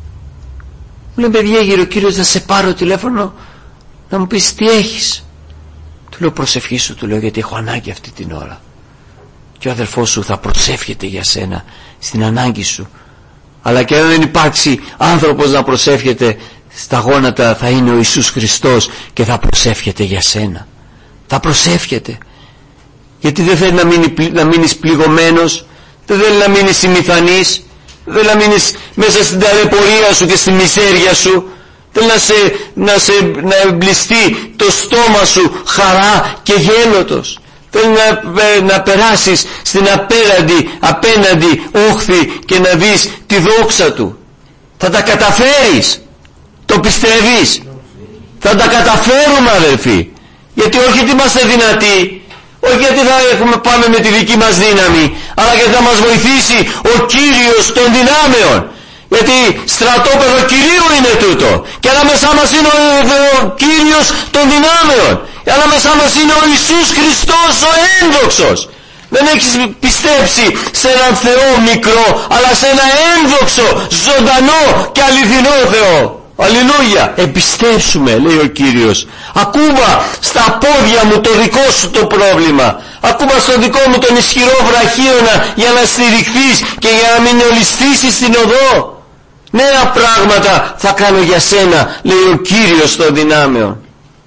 Μου λέει, παιδιά, γύρω ο Κύριος να σε πάρω τηλέφωνο να μου πεις τι έχεις. Του λέω, προσευχή σου, του λέω, γιατί έχω ανάγκη αυτή την ώρα. Και ο αδελφός σου θα προσεύχεται για σένα στην ανάγκη σου. Αλλά και αν δεν υπάρξει άνθρωπος να προσεύχεται, στα γόνατα θα είναι ο Ιησούς Χριστός και θα προσεύχεται για σένα. Θα προσεύχεται. Γιατί δεν θέλει να, μείνει, να μείνεις πληγωμένος, δεν θέλει να μείνεις ημιθανής, δεν θέλει να μείνεις μέσα στην ταλαιπωρία σου και στη μιζέρια σου. Θέλει να, σε, να, σε, να εμπλιστεί το στόμα σου χαρά και γέλοτος. Θέλει να, να περάσεις στην απέναντι, απέναντι όχθη και να δεις τη δόξα του. Θα τα καταφέρεις. Το πιστεύεις? Θα τα καταφέρουμε, αδελφοί. Γιατί όχι ότι είμαστε δυνατοί, όχι γιατί θα έχουμε, πάμε με τη δική μας δύναμη, αλλά γιατί θα μας βοηθήσει ο Κύριος των δυνάμεων. Γιατί στρατόπεδο Κυρίου είναι τούτο, και ανάμεσά μας είναι ο, ο Κύριος των δυνάμεων, και ανάμεσά μας είναι ο Ιησούς Χριστός ο ένδοξος. Δεν έχεις πιστέψει σε έναν Θεό μικρό, αλλά σε ένα ένδοξο, ζωντανό και αληθινό Θεό. Αλληλούια. Εμπιστέψουμε, λέει ο Κύριος. Ακούμα στα πόδια μου το δικό σου το πρόβλημα. Ακούμα στο δικό μου τον ισχυρό βραχίωνα για να στηριχθείς και για να μην ολιστήσεις στην οδό. Νέα πράγματα θα κάνω για σένα, λέει ο Κύριος των δυνάμεων.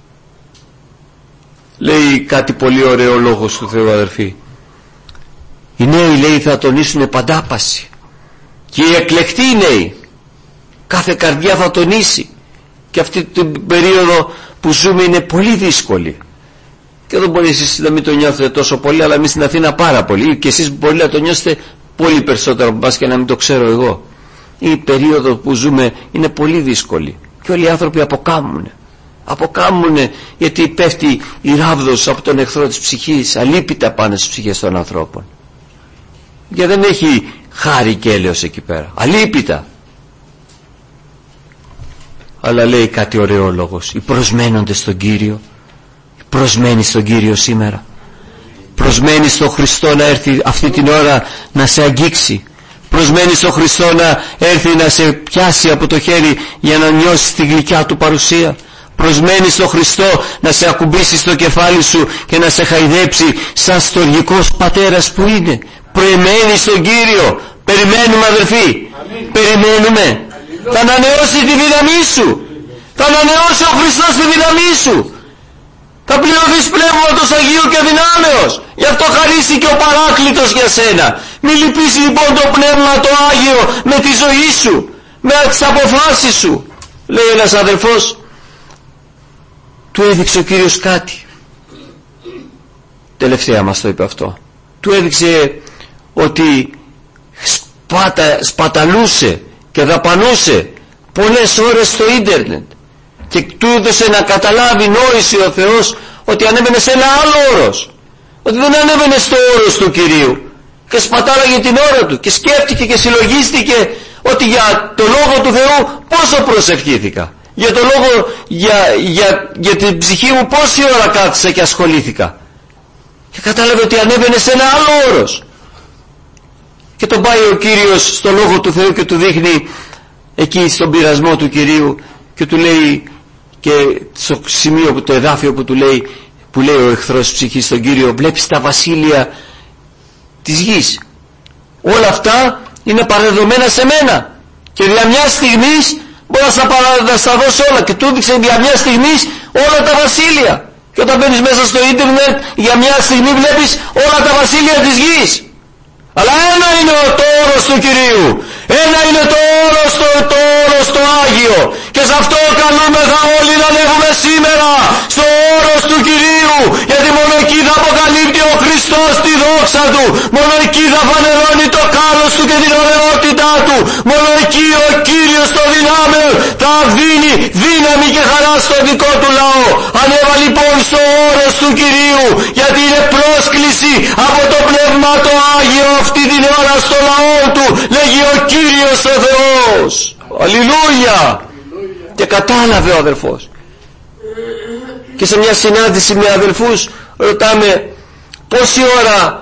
Λέει κάτι πολύ ωραίο ο λόγος του Θεού, αδερφοί. Οι νέοι, λέει, θα τονίσουν παντάπαση, και οι εκλεκτοί νέοι κάθε καρδιά θα τονίσει. Και αυτή την περίοδο που ζούμε είναι πολύ δύσκολη. Και εδώ μπορεί εσείς να μην το νιώθετε τόσο πολύ, αλλά εμείς στην Αθήνα πάρα πολύ, και εσείς μπορεί να το νιώσετε πολύ περισσότερο από εμάς και να μην το ξέρω εγώ. Η περίοδο που ζούμε είναι πολύ δύσκολη και όλοι οι άνθρωποι αποκάμουνε. Αποκάμουνε γιατί πέφτει η ράβδος από τον εχθρό της ψυχής αλίπητα πάνω στις ψυχές των ανθρώπων. Και δεν έχει χάρη και έλεος εκεί πέρα. Αλίπητα. Αλλά λέει κάτι ωραίο ο λόγος. Οι προσμένοντες στον Κύριο, οι προσμένοι στον Κύριο σήμερα, προσμένοι στον Χριστό να έρθει αυτή την ώρα να σε αγγίξει, προσμένει στον Χριστό να έρθει να σε πιάσει από το χέρι για να νιώσεις τη γλυκιά του παρουσία, προσμένει στον Χριστό να σε ακουμπήσει στο κεφάλι σου και να σε χαϊδέψει σαν στοργικός πατέρας που είναι. Προεμένει στον Κύριο. Περιμένουμε, αδερφοί. Αμήν. Περιμένουμε. Αμήν. Θα ανανεώσει τη δύναμή σου. Θα ανανεώσει ο Χριστός τη δύναμή σου. Θα πληρωθείς πνεύματος Αγίου και δυνάμεως. Γι' αυτό χαρίστηκε ο Παράκλητος για σένα. Μη λυπήσει λοιπόν το Πνεύμα το Άγιο με τη ζωή σου, με τις αποφάσεις σου. Λέει ένας αδερφός, του έδειξε ο Κύριος κάτι. Τελευταία μας το είπε αυτό. Του έδειξε ότι σπατα, σπαταλούσε και δαπανούσε πολλές ώρες στο ίντερνετ, και του έδωσε να καταλάβει νόηση ο Θεός ότι ανέβαινε σε ένα άλλο όρος, ότι δεν ανέβαινε στο όρος του Κυρίου, και σπατάλαγε την ώρα του και σκέφτηκε και συλλογίστηκε ότι για το Λόγο του Θεού πόσο προσευχήθηκα, για το Λόγο, για, για, για την ψυχή μου πόση ώρα κάθισα και ασχολήθηκα, και κατάλαβε ότι ανέβαινε σε ένα άλλο όρος. Και τον πάει ο Κύριος στο Λόγο του Θεού και του δείχνει εκεί στον πειρασμό του Κυρίου και του λέει, και στο σημείο που το εδάφιο που του λέει, που λέει ο εχθρός ψυχής στον Κύριο, βλέπεις τα βασίλεια της γης, όλα αυτά είναι παραδεδομένα σε μένα και δια μια στιγμής μπορώ να στα, παρα... στα δώσω όλα, και του έδειξε δια μια στιγμής όλα τα βασίλεια. Και όταν μπαίνεις μέσα στο ίντερνετ για μια στιγμή βλέπεις όλα τα βασίλεια της γης. Αλλά ένα είναι το όρος του Κυρίου, ένα είναι το όρος το, το όρος το Άγιο, και σε αυτό καλούμεθα όλοι να ανέβουμε σήμερα, στο όρος του Κυρίου, γιατί μόνο εκεί θα αποκαλύπτει ο Χριστός τη δόξα του, μόνο εκεί θα φανερώνει το κάλος του και την ωραιότητά του, μόνο εκεί ο Κύριος το δυνάμεων θα δίνει δύναμη και χαρά στο δικό του λαό. Ανέβα λοιπόν στο όρος του Κυρίου, γιατί είναι πρόσκληση από το Πνεύμα το Άγιο αυτή την ώρα στο λαό του, λέγει ο Κύριος ο Θεός. Αλληλούια. Και κατάλαβε ο αδελφός. Και σε μια συνάντηση με αδελφούς ρωτάμε πόση ώρα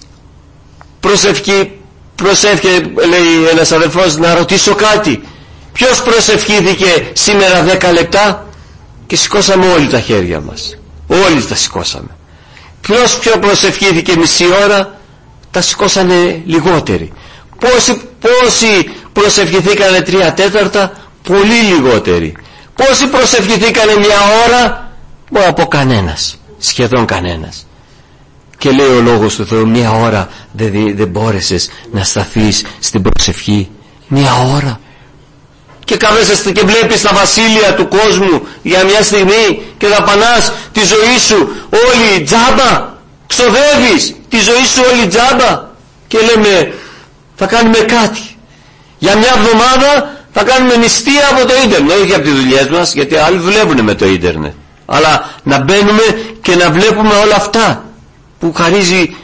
προσευχή, προσεύχε, λέει ένας αδελφός, να ρωτήσω κάτι. Ποιος προσευχήθηκε σήμερα δέκα λεπτά? Και σηκώσαμε όλοι τα χέρια μας. Όλοι τα σηκώσαμε. Ποιος πιο προσευχήθηκε μισή ώρα? Τα σηκώσανε λιγότεροι. Πόσοι, πόσοι προσευχηθήκανε τρία τέταρτα? Πολύ λιγότεροι. Πόσοι προσευχηθήκανε μια ώρα? Μπορώ να πω κανένας, σχεδόν κανένας. Και λέει ο Λόγος του Θεού, μια ώρα δεν, δεν μπόρεσες να σταθείς στην προσευχή? Μια ώρα. Και κάθεσαι και βλέπεις τα βασίλεια του κόσμου για μια στιγμή και δαπανάς τη ζωή σου όλη τζάμπα. Ξοδεύεις τη ζωή σου όλη τζάμπα. Και λέμε θα κάνουμε κάτι. Για μια εβδομάδα θα κάνουμε νηστεία από το ίντερνετ. Όχι από τις δουλειές μας, γιατί άλλοι δουλεύουν με το ίντερνετ, αλλά να μπαίνουμε και να βλέπουμε όλα αυτά που χαρίζει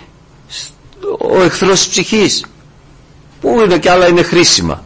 ο εχθρός της ψυχής, που είναι και άλλα είναι χρήσιμα,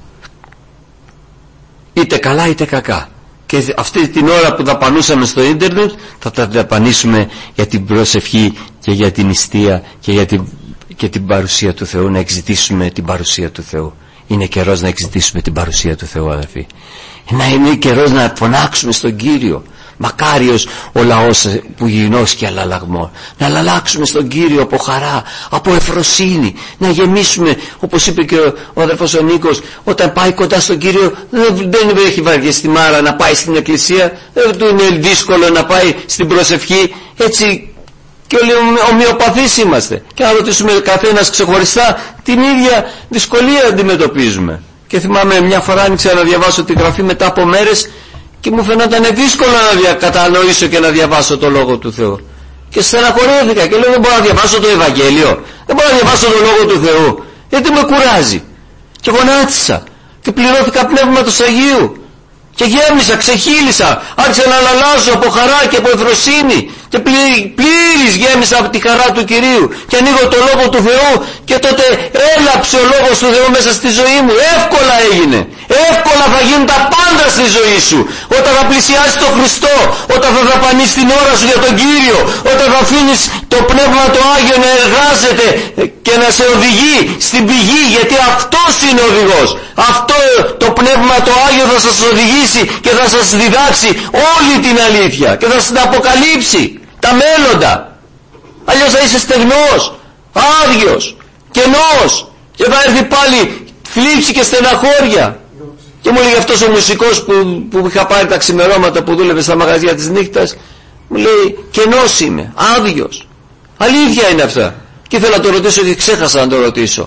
είτε καλά είτε κακά. Και αυτή την ώρα που δαπανούσαμε στο ίντερνετ θα τα δαπανίσουμε για την προσευχή και για την νηστεία και για την, και την παρουσία του Θεού, να εξητήσουμε την παρουσία του Θεού. Είναι καιρός να εξητήσουμε την παρουσία του Θεού, αδερφοί. Να είναι καιρός να φωνάξουμε στον Κύριο. Μακάριος ο λαός που γινώσει και αλλαλαγμό. Να αλλάξουμε στον Κύριο από χαρά, από ευφροσύνη, να γεμίσουμε, όπως είπε και ο, ο αδερφός ο Νίκος, όταν πάει κοντά στον Κύριο δεν, δεν έχει βαριεστεί μάρα να πάει στην εκκλησία, δεν του είναι δύσκολο να πάει στην προσευχή. Έτσι και όλοι ομοιοπαθείς είμαστε, και να ρωτήσουμε καθένας ξεχωριστά, την ίδια δυσκολία αντιμετωπίζουμε. Και θυμάμαι μια φορά άνοιξα να διαβάσω τη Γραφή μετά από μέρες και μου φαινόταν δύσκολο να κατανοήσω και να διαβάσω το Λόγο του Θεού. Και στεναχωρέθηκα και λέω δεν μπορώ να διαβάσω το Ευαγγέλιο, δεν μπορώ να διαβάσω τον Λόγο του Θεού, γιατί με κουράζει. Και γονάτισα και πληρώθηκα Πνεύματος Αγίου και γέμισα, ξεχύλισα, άρχισα να αλλάζω από χαρά και από ευφροσύνη και πλήρης γέμισα από τη χαρά του Κυρίου και ανοίγω το Λόγο του Θεού και τότε έλαψε ο Λόγος του Θεού μέσα στη ζωή μου. Εύκολα έγινε, εύκολα θα γίνουν τα πάντα στη ζωή σου όταν θα πλησιάσεις τον Χριστό, όταν θα δαπανείς την ώρα σου για τον Κύριο, όταν θα αφήνεις το Πνεύμα το Άγιο να εργάζεται και να σε οδηγεί στην πηγή, γιατί αυτός είναι ο οδηγός. Αυτό το Πνεύμα το Άγιο θα σας οδηγήσει και θα σας διδάξει όλη την αλήθεια και θα σας την αποκαλύψει τα μέλλοντα. Αλλιώς θα είσαι στεγνός, άδειος, κενός και θα έρθει πάλι θλίψη και στεναχώρια. Και μου λέει αυτός ο μουσικός που, που είχα πάρει τα ξημερώματα που δούλευε στα μαγαζιά της νύχτας, μου λέει κενός είμαι, άδειος. Αλήθεια είναι αυτά. Και ήθελα να το ρωτήσω και ξέχασα να το ρωτήσω.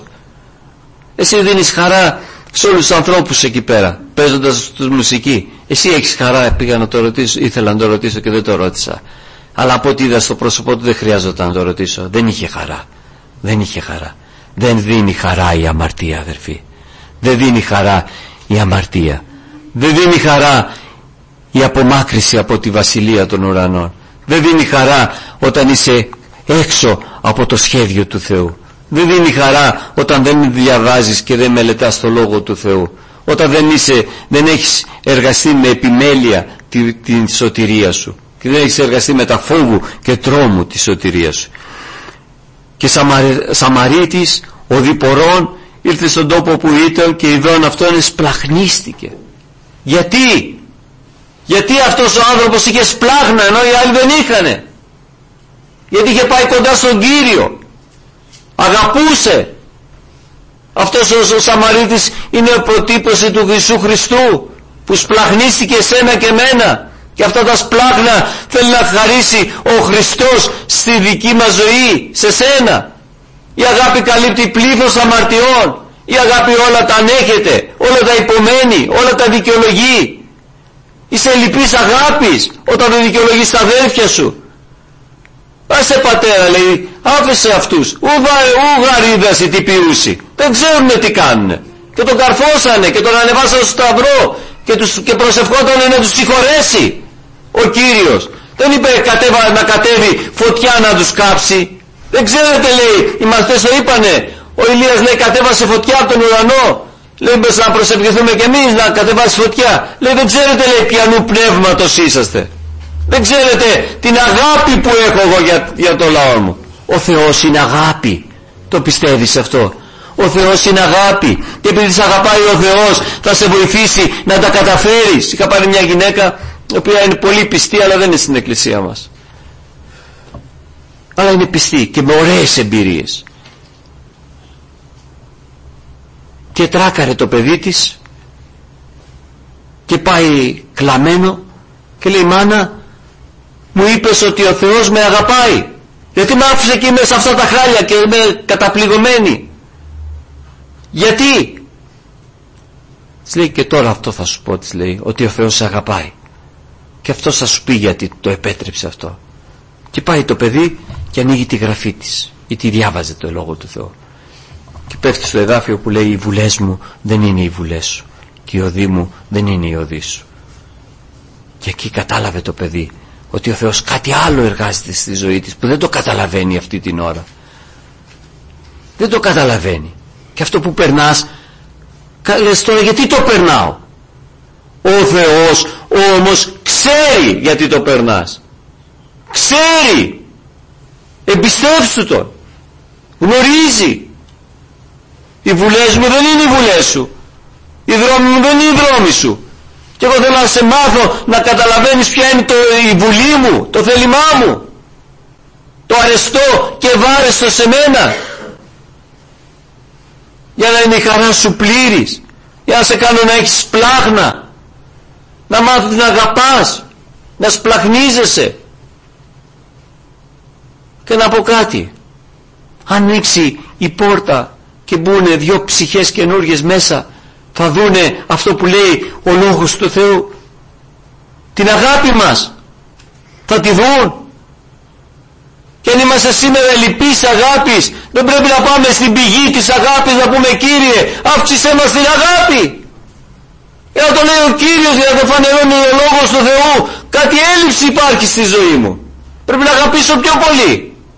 Εσύ δίνεις χαρά σε όλους τους ανθρώπους εκεί πέρα παίζοντας τους μουσική, εσύ έχεις χαρά? Πήγα να το ρωτήσω, ήθελα να το ρωτήσω και δεν το ρώτησα, αλλά από ό,τι είδα στο πρόσωπό του δεν χρειάζονταν να το ρωτήσω. Δεν είχε χαρά, δεν είχε χαρά. Δεν δίνει χαρά η αμαρτία, αδερφοί. Δεν δίνει χαρά η αμαρτία. Δεν δίνει χαρά η απομάκρυση από τη βασιλεία των ουρανών. Δεν δίνει χαρά όταν είσαι έξω από το σχέδιο του Θεού. Δεν δίνει χαρά όταν δεν διαβάζεις και δεν μελετάς το Λόγο του Θεού, όταν δεν, είσαι, δεν έχεις εργαστεί με επιμέλεια τη, την σωτηρία σου και δεν έχεις εργαστεί με τα φόβου και τρόμου τη σωτηρία σου. Και Σαμαρι, Σαμαρίτης ο διπορών ήρθε στον τόπο που ήταν και ειδών αυτόν σπλαχνίστηκε. Γιατί? Γιατί αυτός ο άνθρωπος είχε σπλάχνα ενώ οι άλλοι δεν είχανε? Γιατί είχε πάει κοντά στον Κύριο, αγαπούσε. Αυτός ο, ο Σαμαρίτης είναι προτύπωση του Ιησού Χριστού που σπλαχνίστηκε εσένα και εμένα, και αυτά τα σπλάχνα θέλει να χαρίσει ο Χριστός στη δική μας ζωή, σε σένα. Η αγάπη καλύπτει πλήθος αμαρτιών, η αγάπη όλα τα ανέχεται, όλα τα υπομένει, όλα τα δικαιολογεί. Είσαι λυπής αγάπης όταν δεν δικαιολογείς τα αδέρφια σου. Άσε πατέρα, λέει, άφησε αυτούς, ου γαρίδας οι τυπιούσι, δεν ξέρουν τι κάνουνε, και τον καρφώσανε και τον ανεβάσανε στο σταυρό και, τους, και προσευχότανε να τους συγχωρέσει ο Κύριος. Δεν είπε κατέβα, να κατέβει φωτιά να τους κάψει. Δεν ξέρετε, λέει, οι μαθητές το είπανε, ο Ηλίας λέει κατέβασε φωτιά από τον ουρανό, λέει μπες να προσευχηθούμε κι εμείς να κατεβάσει φωτιά. Λέει δεν ξέρετε, λέει, ποιανού πνεύματος είσαστε. Δεν ξέρετε την αγάπη που έχω εγώ για, για το λαό μου. Ο Θεός είναι αγάπη. Το πιστεύεις αυτό? Ο Θεός είναι αγάπη και επειδή σε αγαπάει ο Θεός θα σε βοηθήσει να τα καταφέρεις. Είχα πάρει μια γυναίκα η οποία είναι πολύ πιστή αλλά δεν είναι στην εκκλησία μας, αλλά είναι πιστή και με ωραίες εμπειρίες, και τράκαρε το παιδί της και πάει κλαμμένο και λέει μάνα, μου είπες ότι ο Θεός με αγαπάει, γιατί με άφησε εκεί μέσα αυτά τα χάλια και είμαι καταπληγωμένη? Γιατί? Της λέει και τώρα αυτό θα σου πω, της λέει, ότι ο Θεός σε αγαπάει και αυτός θα σου πει γιατί το επέτρεψε αυτό. Και πάει το παιδί και ανοίγει τη γραφή της, γιατί διάβαζε το Λόγο του Θεού, και πέφτει στο εδάφιο που λέει οι βουλές μου δεν είναι οι βουλές σου και οι οδοί μου δεν είναι οι οδοί σου. Και εκεί κατάλαβε το παιδί ότι ο Θεός κάτι άλλο εργάζεται στη ζωή της που δεν το καταλαβαίνει αυτή την ώρα. Δεν το καταλαβαίνει. Και αυτό που περνάς, λες τώρα γιατί το περνάω? Ο Θεός όμως ξέρει γιατί το περνάς. Ξέρει. Εμπιστεύσου τον. Γνωρίζει. Οι βουλές μου δεν είναι οι βουλές σου. Οι δρόμοι μου δεν είναι οι δρόμοι σου. Και εγώ θέλω να σε μάθω να καταλαβαίνεις ποια είναι το, η βουλή μου, το θέλημά μου, το αρεστό και βάρεστο σε μένα, για να είναι η χαρά σου πλήρης, για να σε κάνω να έχεις σπλάχνα, να μάθω να αγαπάς, να σπλαχνίζεσαι. Και να πω κάτι, αν ανοίξει η πόρτα και μπουν δύο ψυχές καινούργιες μέσα, θα δούνε αυτό που λέει ο Λόγος του Θεού, την αγάπη μας θα τη δουν. Και αν είμαστε σήμερα λυπείς αγάπης, δεν πρέπει να πάμε στην πηγή της αγάπης να πούμε Κύριε αύξησέ μας την αγάπη. Για να το λέει ο Κύριος, για να το φανερώνει ο Λόγος του Θεού. Κάτι έλλειψη υπάρχει στη ζωή μου. Πρέπει να αγαπήσω πιο πολύ.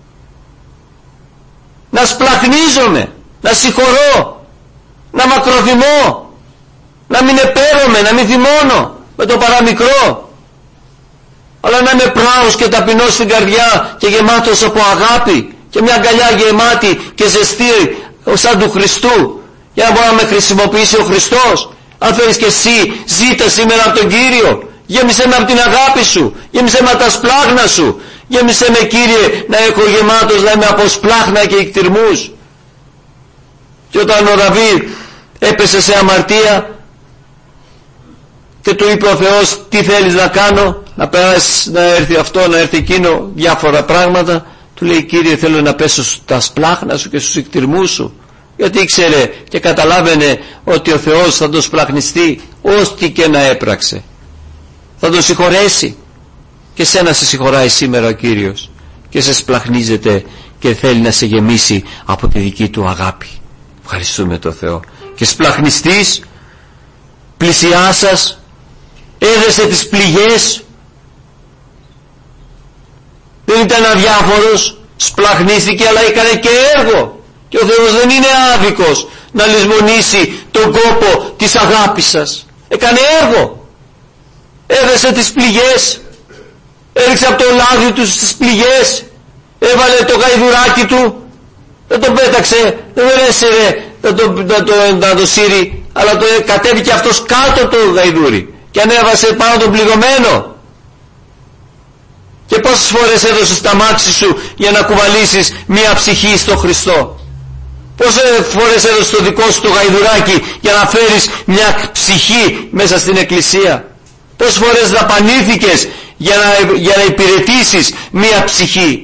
Να σπλαχνίζομαι, να συγχωρώ, να μακροθυμώ, να μην επαίρομαι, να μην θυμώνω με το παραμικρό, αλλά να είμαι πράος και ταπεινός στην καρδιά και γεμάτος από αγάπη και μια αγκαλιά γεμάτη και ζεστή σαν του Χριστού, για να μπορεί να με χρησιμοποιήσει ο Χριστός. Αν θέλεις και εσύ, ζήτα σήμερα από τον Κύριο. Γέμισε με από την αγάπη σου, γέμισε με τα σπλάχνα σου, γέμισε με Κύριε να έχω γεμάτος, να είμαι από σπλάχνα και εκτιρμούς. Και όταν ο Δαβίδ έπεσε σε αμαρτία και του είπε ο Θεός τι θέλεις να κάνω, να περάσει, να έρθει αυτό, να έρθει εκείνο, διάφορα πράγματα, του λέει Κύριε θέλω να πέσω στα σπλάχνα σου και στους εκτιρμούς σου. Γιατί ήξερε και καταλάβαινε ότι ο Θεός θα τον σπλαχνιστεί ό,τι και να έπραξε, θα τον συγχωρέσει. Και σένα σε συγχωράει σήμερα ο Κύριος και σε σπλαχνίζεται και θέλει να σε γεμίσει από τη δική του αγάπη. Ευχαριστούμε τον Θεό. Και σπλαχνιστής, πλησιάσας, έδεσε τις πληγές, δεν ήταν αδιάφορος, σπλαχνίστηκε, αλλά έκανε και έργο. Και ο Θεός δεν είναι άδικος να λησμονήσει τον κόπο της αγάπης σας. Έκανε έργο, έδεσε τις πληγές, έριξε από το λάδι του στις πληγές, έβαλε το γαϊδουράκι του, δεν τον πέταξε, δεν τον έσυρε να το, να το, να το σύρει, αλλά το κατέβηκε αυτός κάτω το γαϊδούρι και ανέβασε πάνω τον πληγωμένο. Και πόσες φορές έδωσες τα μάξι σου για να κουβαλήσεις μία ψυχή στο Χριστό? Πόσες φορές έδωσες το δικό σου το γαϊδουράκι για να φέρεις μια ψυχή μέσα στην εκκλησία? Πόσες φορές δαπανήθηκες για να, για να υπηρετήσεις μια ψυχή?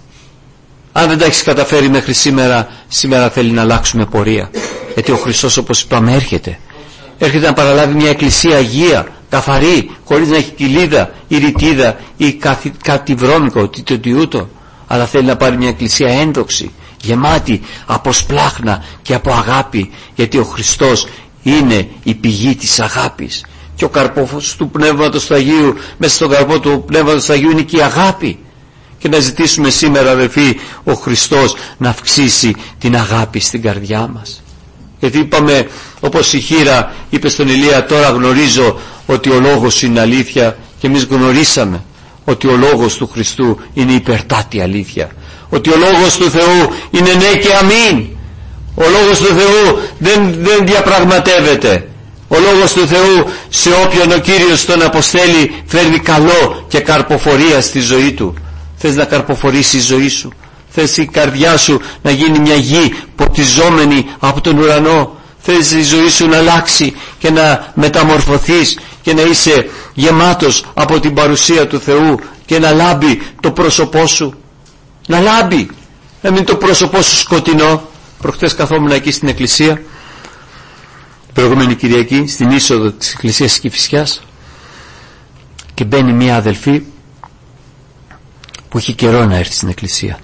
Αν δεν τα έχεις καταφέρει μέχρι σήμερα, σήμερα θέλει να αλλάξουμε πορεία. Γιατί ο Χριστός, όπως είπαμε, έρχεται. Έρχεται να παραλάβει μια εκκλησία αγία, καθαρή, χωρίς να έχει κοιλίδα ή ρητίδα ή κάτι, κάτι βρώμικο, τι ούτω. Αλλά θέλει να πάρει μια εκκλησία ένδοξη, γεμάτη από σπλάχνα και από αγάπη, γιατί ο Χριστός είναι η πηγή της αγάπης. Και ο καρπός του Πνεύματος του Αγίου, μέσα στον καρπό του Πνεύματος του Αγίου είναι και η αγάπη. Και να ζητήσουμε σήμερα, αδελφοί, ο Χριστός να αυξήσει την αγάπη στην καρδιά μας. Γιατί είπαμε, όπως η Χήρα είπε στον Ηλία, τώρα γνωρίζω ότι ο λόγος σου είναι αλήθεια, και εμείς γνωρίσαμε ότι ο λόγος του Χριστού είναι υπερτάτη αλήθεια, ότι ο λόγος του Θεού είναι ναι και αμήν. Ο λόγος του Θεού δεν, δεν διαπραγματεύεται. Ο λόγος του Θεού σε όποιον ο Κύριος τον αποστέλει φέρνει καλό και καρποφορία στη ζωή του. Θες να καρποφορήσει η ζωή σου? Θες η καρδιά σου να γίνει μια γη ποτιζόμενη από τον ουρανό? Θες η ζωή σου να αλλάξει και να μεταμορφωθείς και να είσαι γεμάτος από την παρουσία του Θεού και να λάμπει το πρόσωπό σου? Να λάμπει, να μην το πρόσωπό σου σκοτεινό. Προχτές καθόμουν εκεί στην εκκλησία, την προηγούμενη Κυριακή, στην είσοδο της εκκλησίας της Κηφισιάς, και μπαίνει μια αδελφή που είχε καιρό να έρθει στην εκκλησία.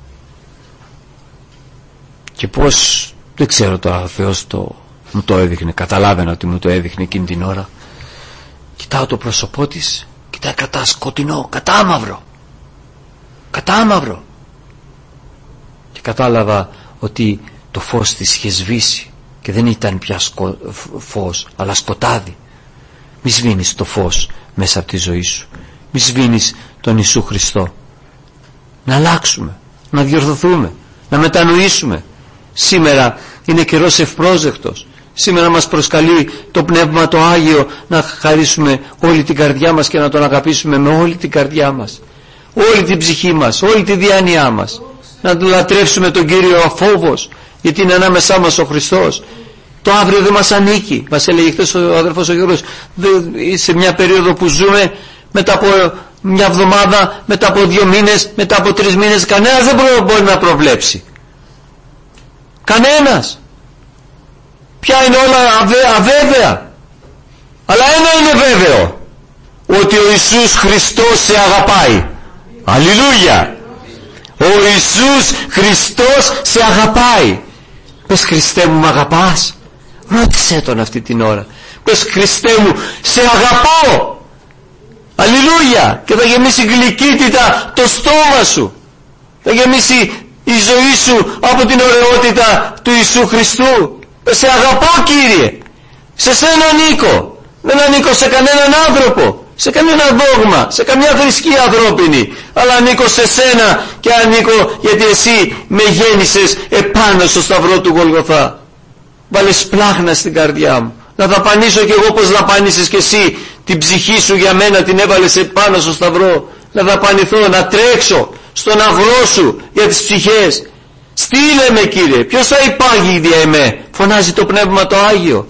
Και πως, δεν ξέρω τώρα, ο Θεός το, μου το έδειχνε, καταλάβαινα ότι μου το έδειχνε εκείνη την ώρα. Κοιτάω το πρόσωπό της, κοιτάω κατά σκοτεινό, κατά μαύρο, κατά μαύρο. Και κατάλαβα ότι το φως της είχε σβήσει και δεν ήταν πια σκο, φως, αλλά σκοτάδι. Μη σβήνεις το φως μέσα από τη ζωή σου, μη σβήνεις τον Ιησού Χριστό. Να αλλάξουμε, να διορθωθούμε, να μετανοήσουμε. Σήμερα είναι καιρός ευπρόσδεκτος. Σήμερα μας προσκαλεί το Πνεύμα το Άγιο να χαρίσουμε όλη την καρδιά μας και να τον αγαπήσουμε με όλη την καρδιά μας, όλη την ψυχή μας, όλη τη διάνοιά μας. Να του λατρεύσουμε τον Κύριο αφόβος, γιατί είναι ανάμεσά μας ο Χριστός. Το αύριο δεν μας ανήκει. Μας έλεγε χθες ο αδερφός ο Γιώργος, σε μια περίοδο που ζούμε, μετά από μια εβδομάδα, μετά από δύο μήνες, μετά από τρεις μήνες, κανένας δεν μπορεί να προβλέψει. Κανένας. Πια είναι όλα αβέ, αβέβαια. Αλλά ένα είναι βέβαιο, ότι ο Ιησούς Χριστός σε αγαπάει. Αλληλούια. Ο Ιησούς Χριστός σε αγαπάει. Πες, Χριστέ μου, μ' αγαπάς? Ρώτησέ τον αυτή την ώρα. Πες, Χριστέ μου, σε αγαπώ. Αλληλούια. Και θα γεμίσει γλυκύτητα το στόμα σου. Θα γεμίσει η ζωή σου από την ωραιότητα του Ιησού Χριστού. Πες, σε αγαπώ, Κύριε. Σε σένα ανήκω. Δεν ανήκω σε κανέναν άνθρωπο, σε κανένα δόγμα, σε καμιά θρησκεία ανθρώπινη, αλλά ανήκω σε σένα και ανήκω γιατί εσύ με γέννησες επάνω στο σταυρό του Γολγοθά. Βάλες πλάχνα στην καρδιά μου. Να δαπανίσω κι εγώ πως δαπάνησες κι εσύ την ψυχή σου για μένα, την έβαλες επάνω στο σταυρό. Να δαπανηθώ, να τρέξω στον αγρό σου για τις ψυχές. Στείλε με, Κύριε. Ποιος θα υπάγει δια εμέ? Φωνάζει το Πνεύμα το Άγιο.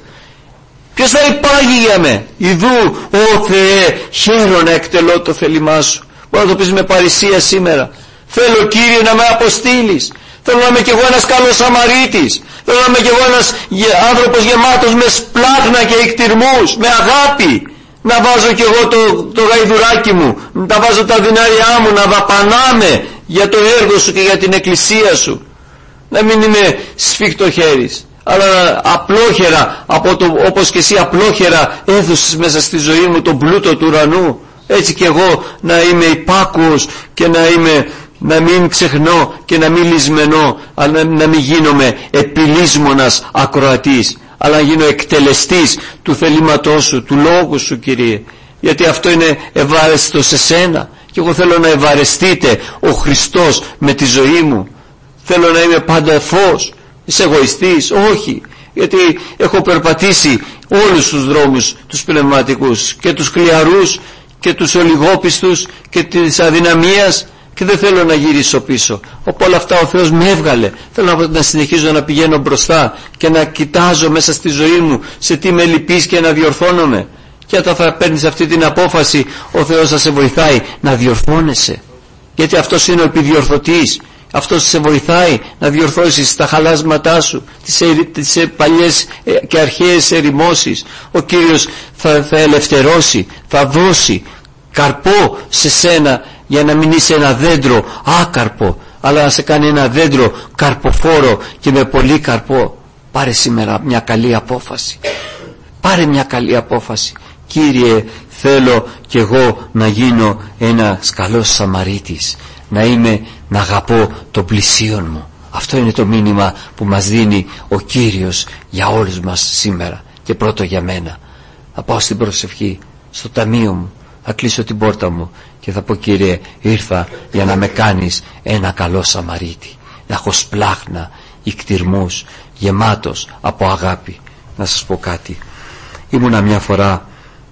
Ποιος θα υπάγει για με? Ιδού, ω Θεέ, χαίρο να εκτελώ το θέλημά σου. Μπορεί να το πεις με παρησία σήμερα. Θέλω, Κύριε, να με αποστείλεις. Θέλω να είμαι κι εγώ ένας καλός Σαμαρίτης. Θέλω να είμαι κι εγώ ένας άνθρωπος γεμάτος με σπλάχνα και εκτιρμούς, με αγάπη. Να βάζω κι εγώ το, το γαϊδουράκι μου, να βάζω τα δινάριά μου, να δαπανάμε για το έργο σου και για την εκκλησία σου. Να μην είμαι σφίχτο χέρις, αλλά απλόχερα, από το, όπως και εσύ απλόχερα έδωσες μέσα στη ζωή μου τον πλούτο του ουρανού, έτσι και εγώ να είμαι υπάκουος και να, είμαι, να μην ξεχνώ και να μην λησμενώ, αλλά να μην γίνομαι επιλύσμονας ακροατής, αλλά να γίνω εκτελεστής του θελήματός σου, του λόγου σου, Κύριε, γιατί αυτό είναι ευάρεστο σε σένα και εγώ θέλω να ευαρεστείτε ο Χριστός με τη ζωή μου. Θέλω να είμαι πάντα φως. Είσαι εγωιστής? Όχι, γιατί έχω περπατήσει όλους τους δρόμους τους πνευματικούς, και τους κλιαρούς και τους ολιγόπιστους και της αδυναμίας, και δεν θέλω να γυρίσω πίσω. Από όλα αυτά ο Θεός με έβγαλε. Θέλω να συνεχίζω να πηγαίνω μπροστά και να κοιτάζω μέσα στη ζωή μου σε τι με λυπείς και να διορθώνομαι. Και όταν θα παίρνεις αυτή την απόφαση, ο Θεός θα σε βοηθάει να διορθώνεσαι, γιατί αυτός είναι ο επιδιορθωτής. Αυτός σε βοηθάει να διορθώσεις τα χαλάσματά σου, τις, ε, τις ε, παλιές ε, και αρχαίες ερημώσεις. Ο Κύριος θα, θα ελευθερώσει, θα δώσει καρπό σε σένα, για να μην είσαι ένα δέντρο άκαρπο, αλλά να σε κάνει ένα δέντρο καρποφόρο και με πολύ καρπό. Πάρε σήμερα μια καλή απόφαση. Πάρε μια καλή απόφαση. Κύριε, θέλω κι εγώ να γίνω ένας καλός Σαμαρίτης, να είμαι, να αγαπώ τον πλησίον μου. Αυτό είναι το μήνυμα που μας δίνει ο Κύριος για όλους μας σήμερα, και πρώτο για μένα. Θα πάω στην προσευχή, στο ταμείο μου, θα κλείσω την πόρτα μου και θα πω, Κύριε, ήρθα για να με κάνεις ένα καλό Σαμαρίτη, να έχω σπλάχνα, ικτιρμούς, γεμάτος από αγάπη. Να σας πω κάτι. Ήμουνα μια φορά,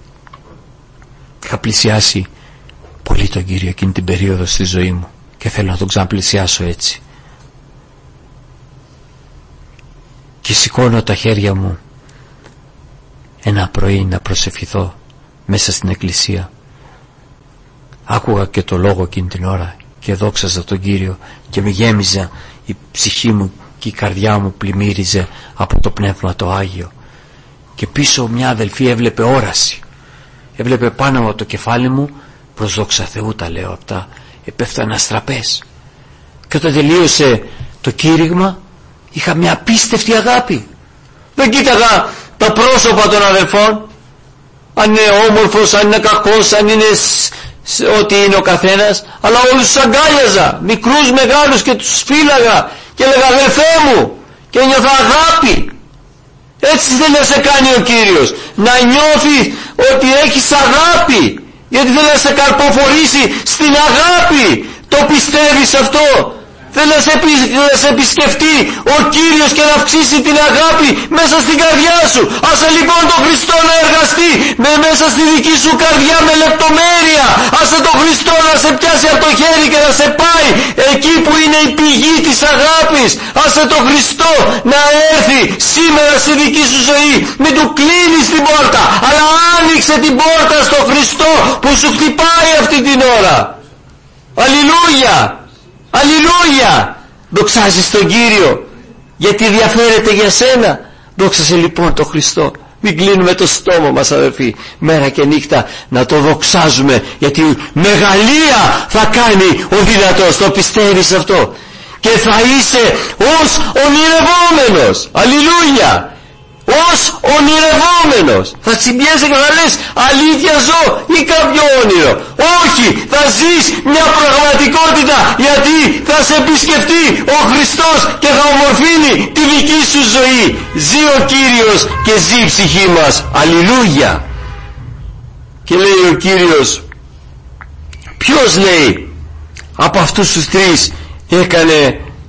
είχα πλησιάσει πολύ τον Κύριο εκείνη την περίοδο στη ζωή μου και θέλω να τον ξαναπλησιάσω έτσι, και σηκώνω τα χέρια μου ένα πρωί να προσευχηθώ μέσα στην εκκλησία. Άκουγα και το λόγο εκείνη την ώρα και δόξαζα τον Κύριο και με γέμιζε η ψυχή μου και η καρδιά μου πλημμύριζε από το Πνεύμα το Άγιο. Και πίσω μια αδελφή έβλεπε όραση, έβλεπε πάνω από το κεφάλι μου, προς δόξα Θεού τα λέω αυτά, επέφτα ένα τραπέζ. Και όταν τελείωσε το κήρυγμα είχα μια απίστευτη αγάπη. Δεν κοίταγα τα πρόσωπα των αδελφών, αν είναι όμορφος, αν είναι κακός, αν είναι ό,τι είναι ο καθένας, αλλά όλους τους αγκάλιαζα, μικρούς μεγάλους, και τους φύλαγα και έλεγα, αδελφέ μου, και νιώθα αγάπη. Έτσι θέλει να σε κάνει ο Κύριος, να νιώθει ότι έχεις αγάπη, γιατί θέλει να σε καρποφορήσει στην αγάπη. Το πιστεύεις αυτό? Θέλει να σε, επι, να σε επισκεφτεί ο Κύριος και να αυξήσει την αγάπη μέσα στην καρδιά σου. Άσε λοιπόν τον Χριστό να εργαστεί με, μέσα στη δική σου καρδιά με λεπτομέρεια. Άσε τον Χριστό να σε πιάσει από το χέρι και να σε πάει εκεί που είναι η πηγή της αγάπης. Άσε τον Χριστό να έρθει σήμερα στη δική σου ζωή. Μην του κλείνεις την πόρτα, αλλά άνοιξε την πόρτα στο Χριστό που σου χτυπάει αυτή την ώρα. Αλληλούια! Αλληλούια! Δοξάζεις τον Κύριο γιατί διαφέρεται για σένα. Δόξασε λοιπόν τον Χριστό. Μην κλείνουμε το στόμα μας, αδερφοί, μέρα και νύχτα να το δοξάζουμε, γιατί μεγαλεία θα κάνει ο δυνατός. Το πιστεύεις αυτό? Και θα είσαι ως ονειρευόμενος. Αλληλούια! Ως ονειρευόμενος. Θα τσιμπιέσαι και θα λες, αλήθεια ζω ή κάποιο όνειρο? Όχι, θα ζεις μια πραγματικότητα, γιατί θα σε επισκεφτεί ο Χριστός και θα ομορφύνει τη δική σου ζωή. Ζει ο Κύριος και ζει η ψυχή μας. Αλληλούια! Και λέει ο Κύριος, ποιος, λέει, από αυτούς τους τρεις έκανε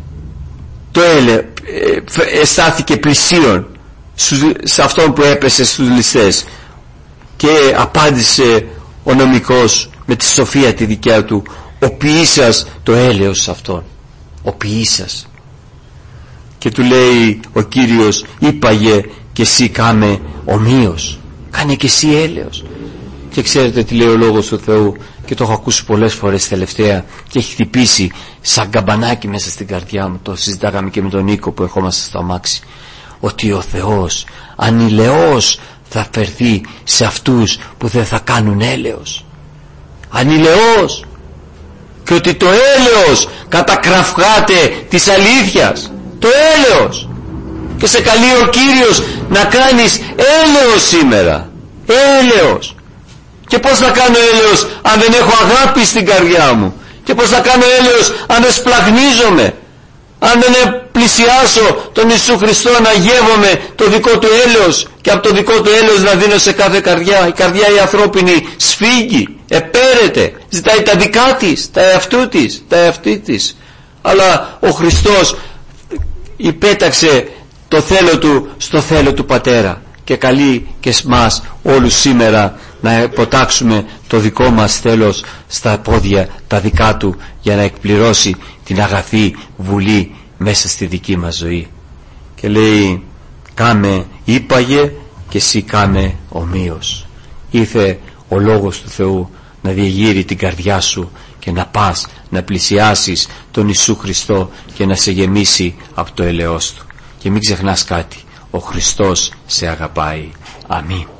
το έλεος, αισθάθηκε πλησίον σε αυτόν που έπεσε στους ληστές? Και απάντησε ο νομικός με τη σοφία τη δικιά του, ο ποιήσας το έλεος σε αυτόν, ο ποιήσας. Και του λέει ο Κύριος, είπαγε και εσύ κάμε ομοίως, κάνε και εσύ έλεος. Και ξέρετε τι λέει ο Λόγος του Θεού, και το έχω ακούσει πολλές φορές τελευταία και έχει χτυπήσει σαν καμπανάκι μέσα στην καρδιά μου. Το συζητάγαμε και με τον Νίκο που ερχόμαστε στο αμάξι, ότι ο Θεός ανηλαιώς θα φερθεί σε αυτούς που δεν θα κάνουν έλεος. Ανηλαιώς. Και ότι το έλεος κατακραυγάται της αλήθειας. Το έλεος. Και σε καλεί ο Κύριος να κάνεις έλεος σήμερα. Έλεος. Και πώς θα κάνω έλεος αν δεν έχω αγάπη στην καρδιά μου? Και πώς θα κάνω έλεος αν δεν σπλαχνίζομαι, αν δεν πλησιάσω τον Ιησού Χριστό να γεύομαι το δικό του έλεος και από το δικό του έλεος να δίνω σε κάθε καρδιά? Η καρδιά η ανθρώπινη σφίγγει, επέρεται, ζητάει τα δικά της, τα εαυτού της, τα εαυτή της. Αλλά ο Χριστός υπέταξε το θέλω του στο θέλω του Πατέρα και καλεί και εμάς όλους σήμερα να υποτάξουμε το δικό μας θέλος στα πόδια τα δικά του, για να εκπληρώσει την αγαθή βουλή μέσα στη δική μας ζωή. Και λέει, κάμε είπαγε και εσύ κάμε ομοίως. Ήρθε ο Λόγος του Θεού να διεγείρει την καρδιά σου και να πας να πλησιάσεις τον Ιησού Χριστό και να σε γεμίσει από το έλεος του. Και μην ξεχνάς κάτι, ο Χριστός σε αγαπάει. Αμήν.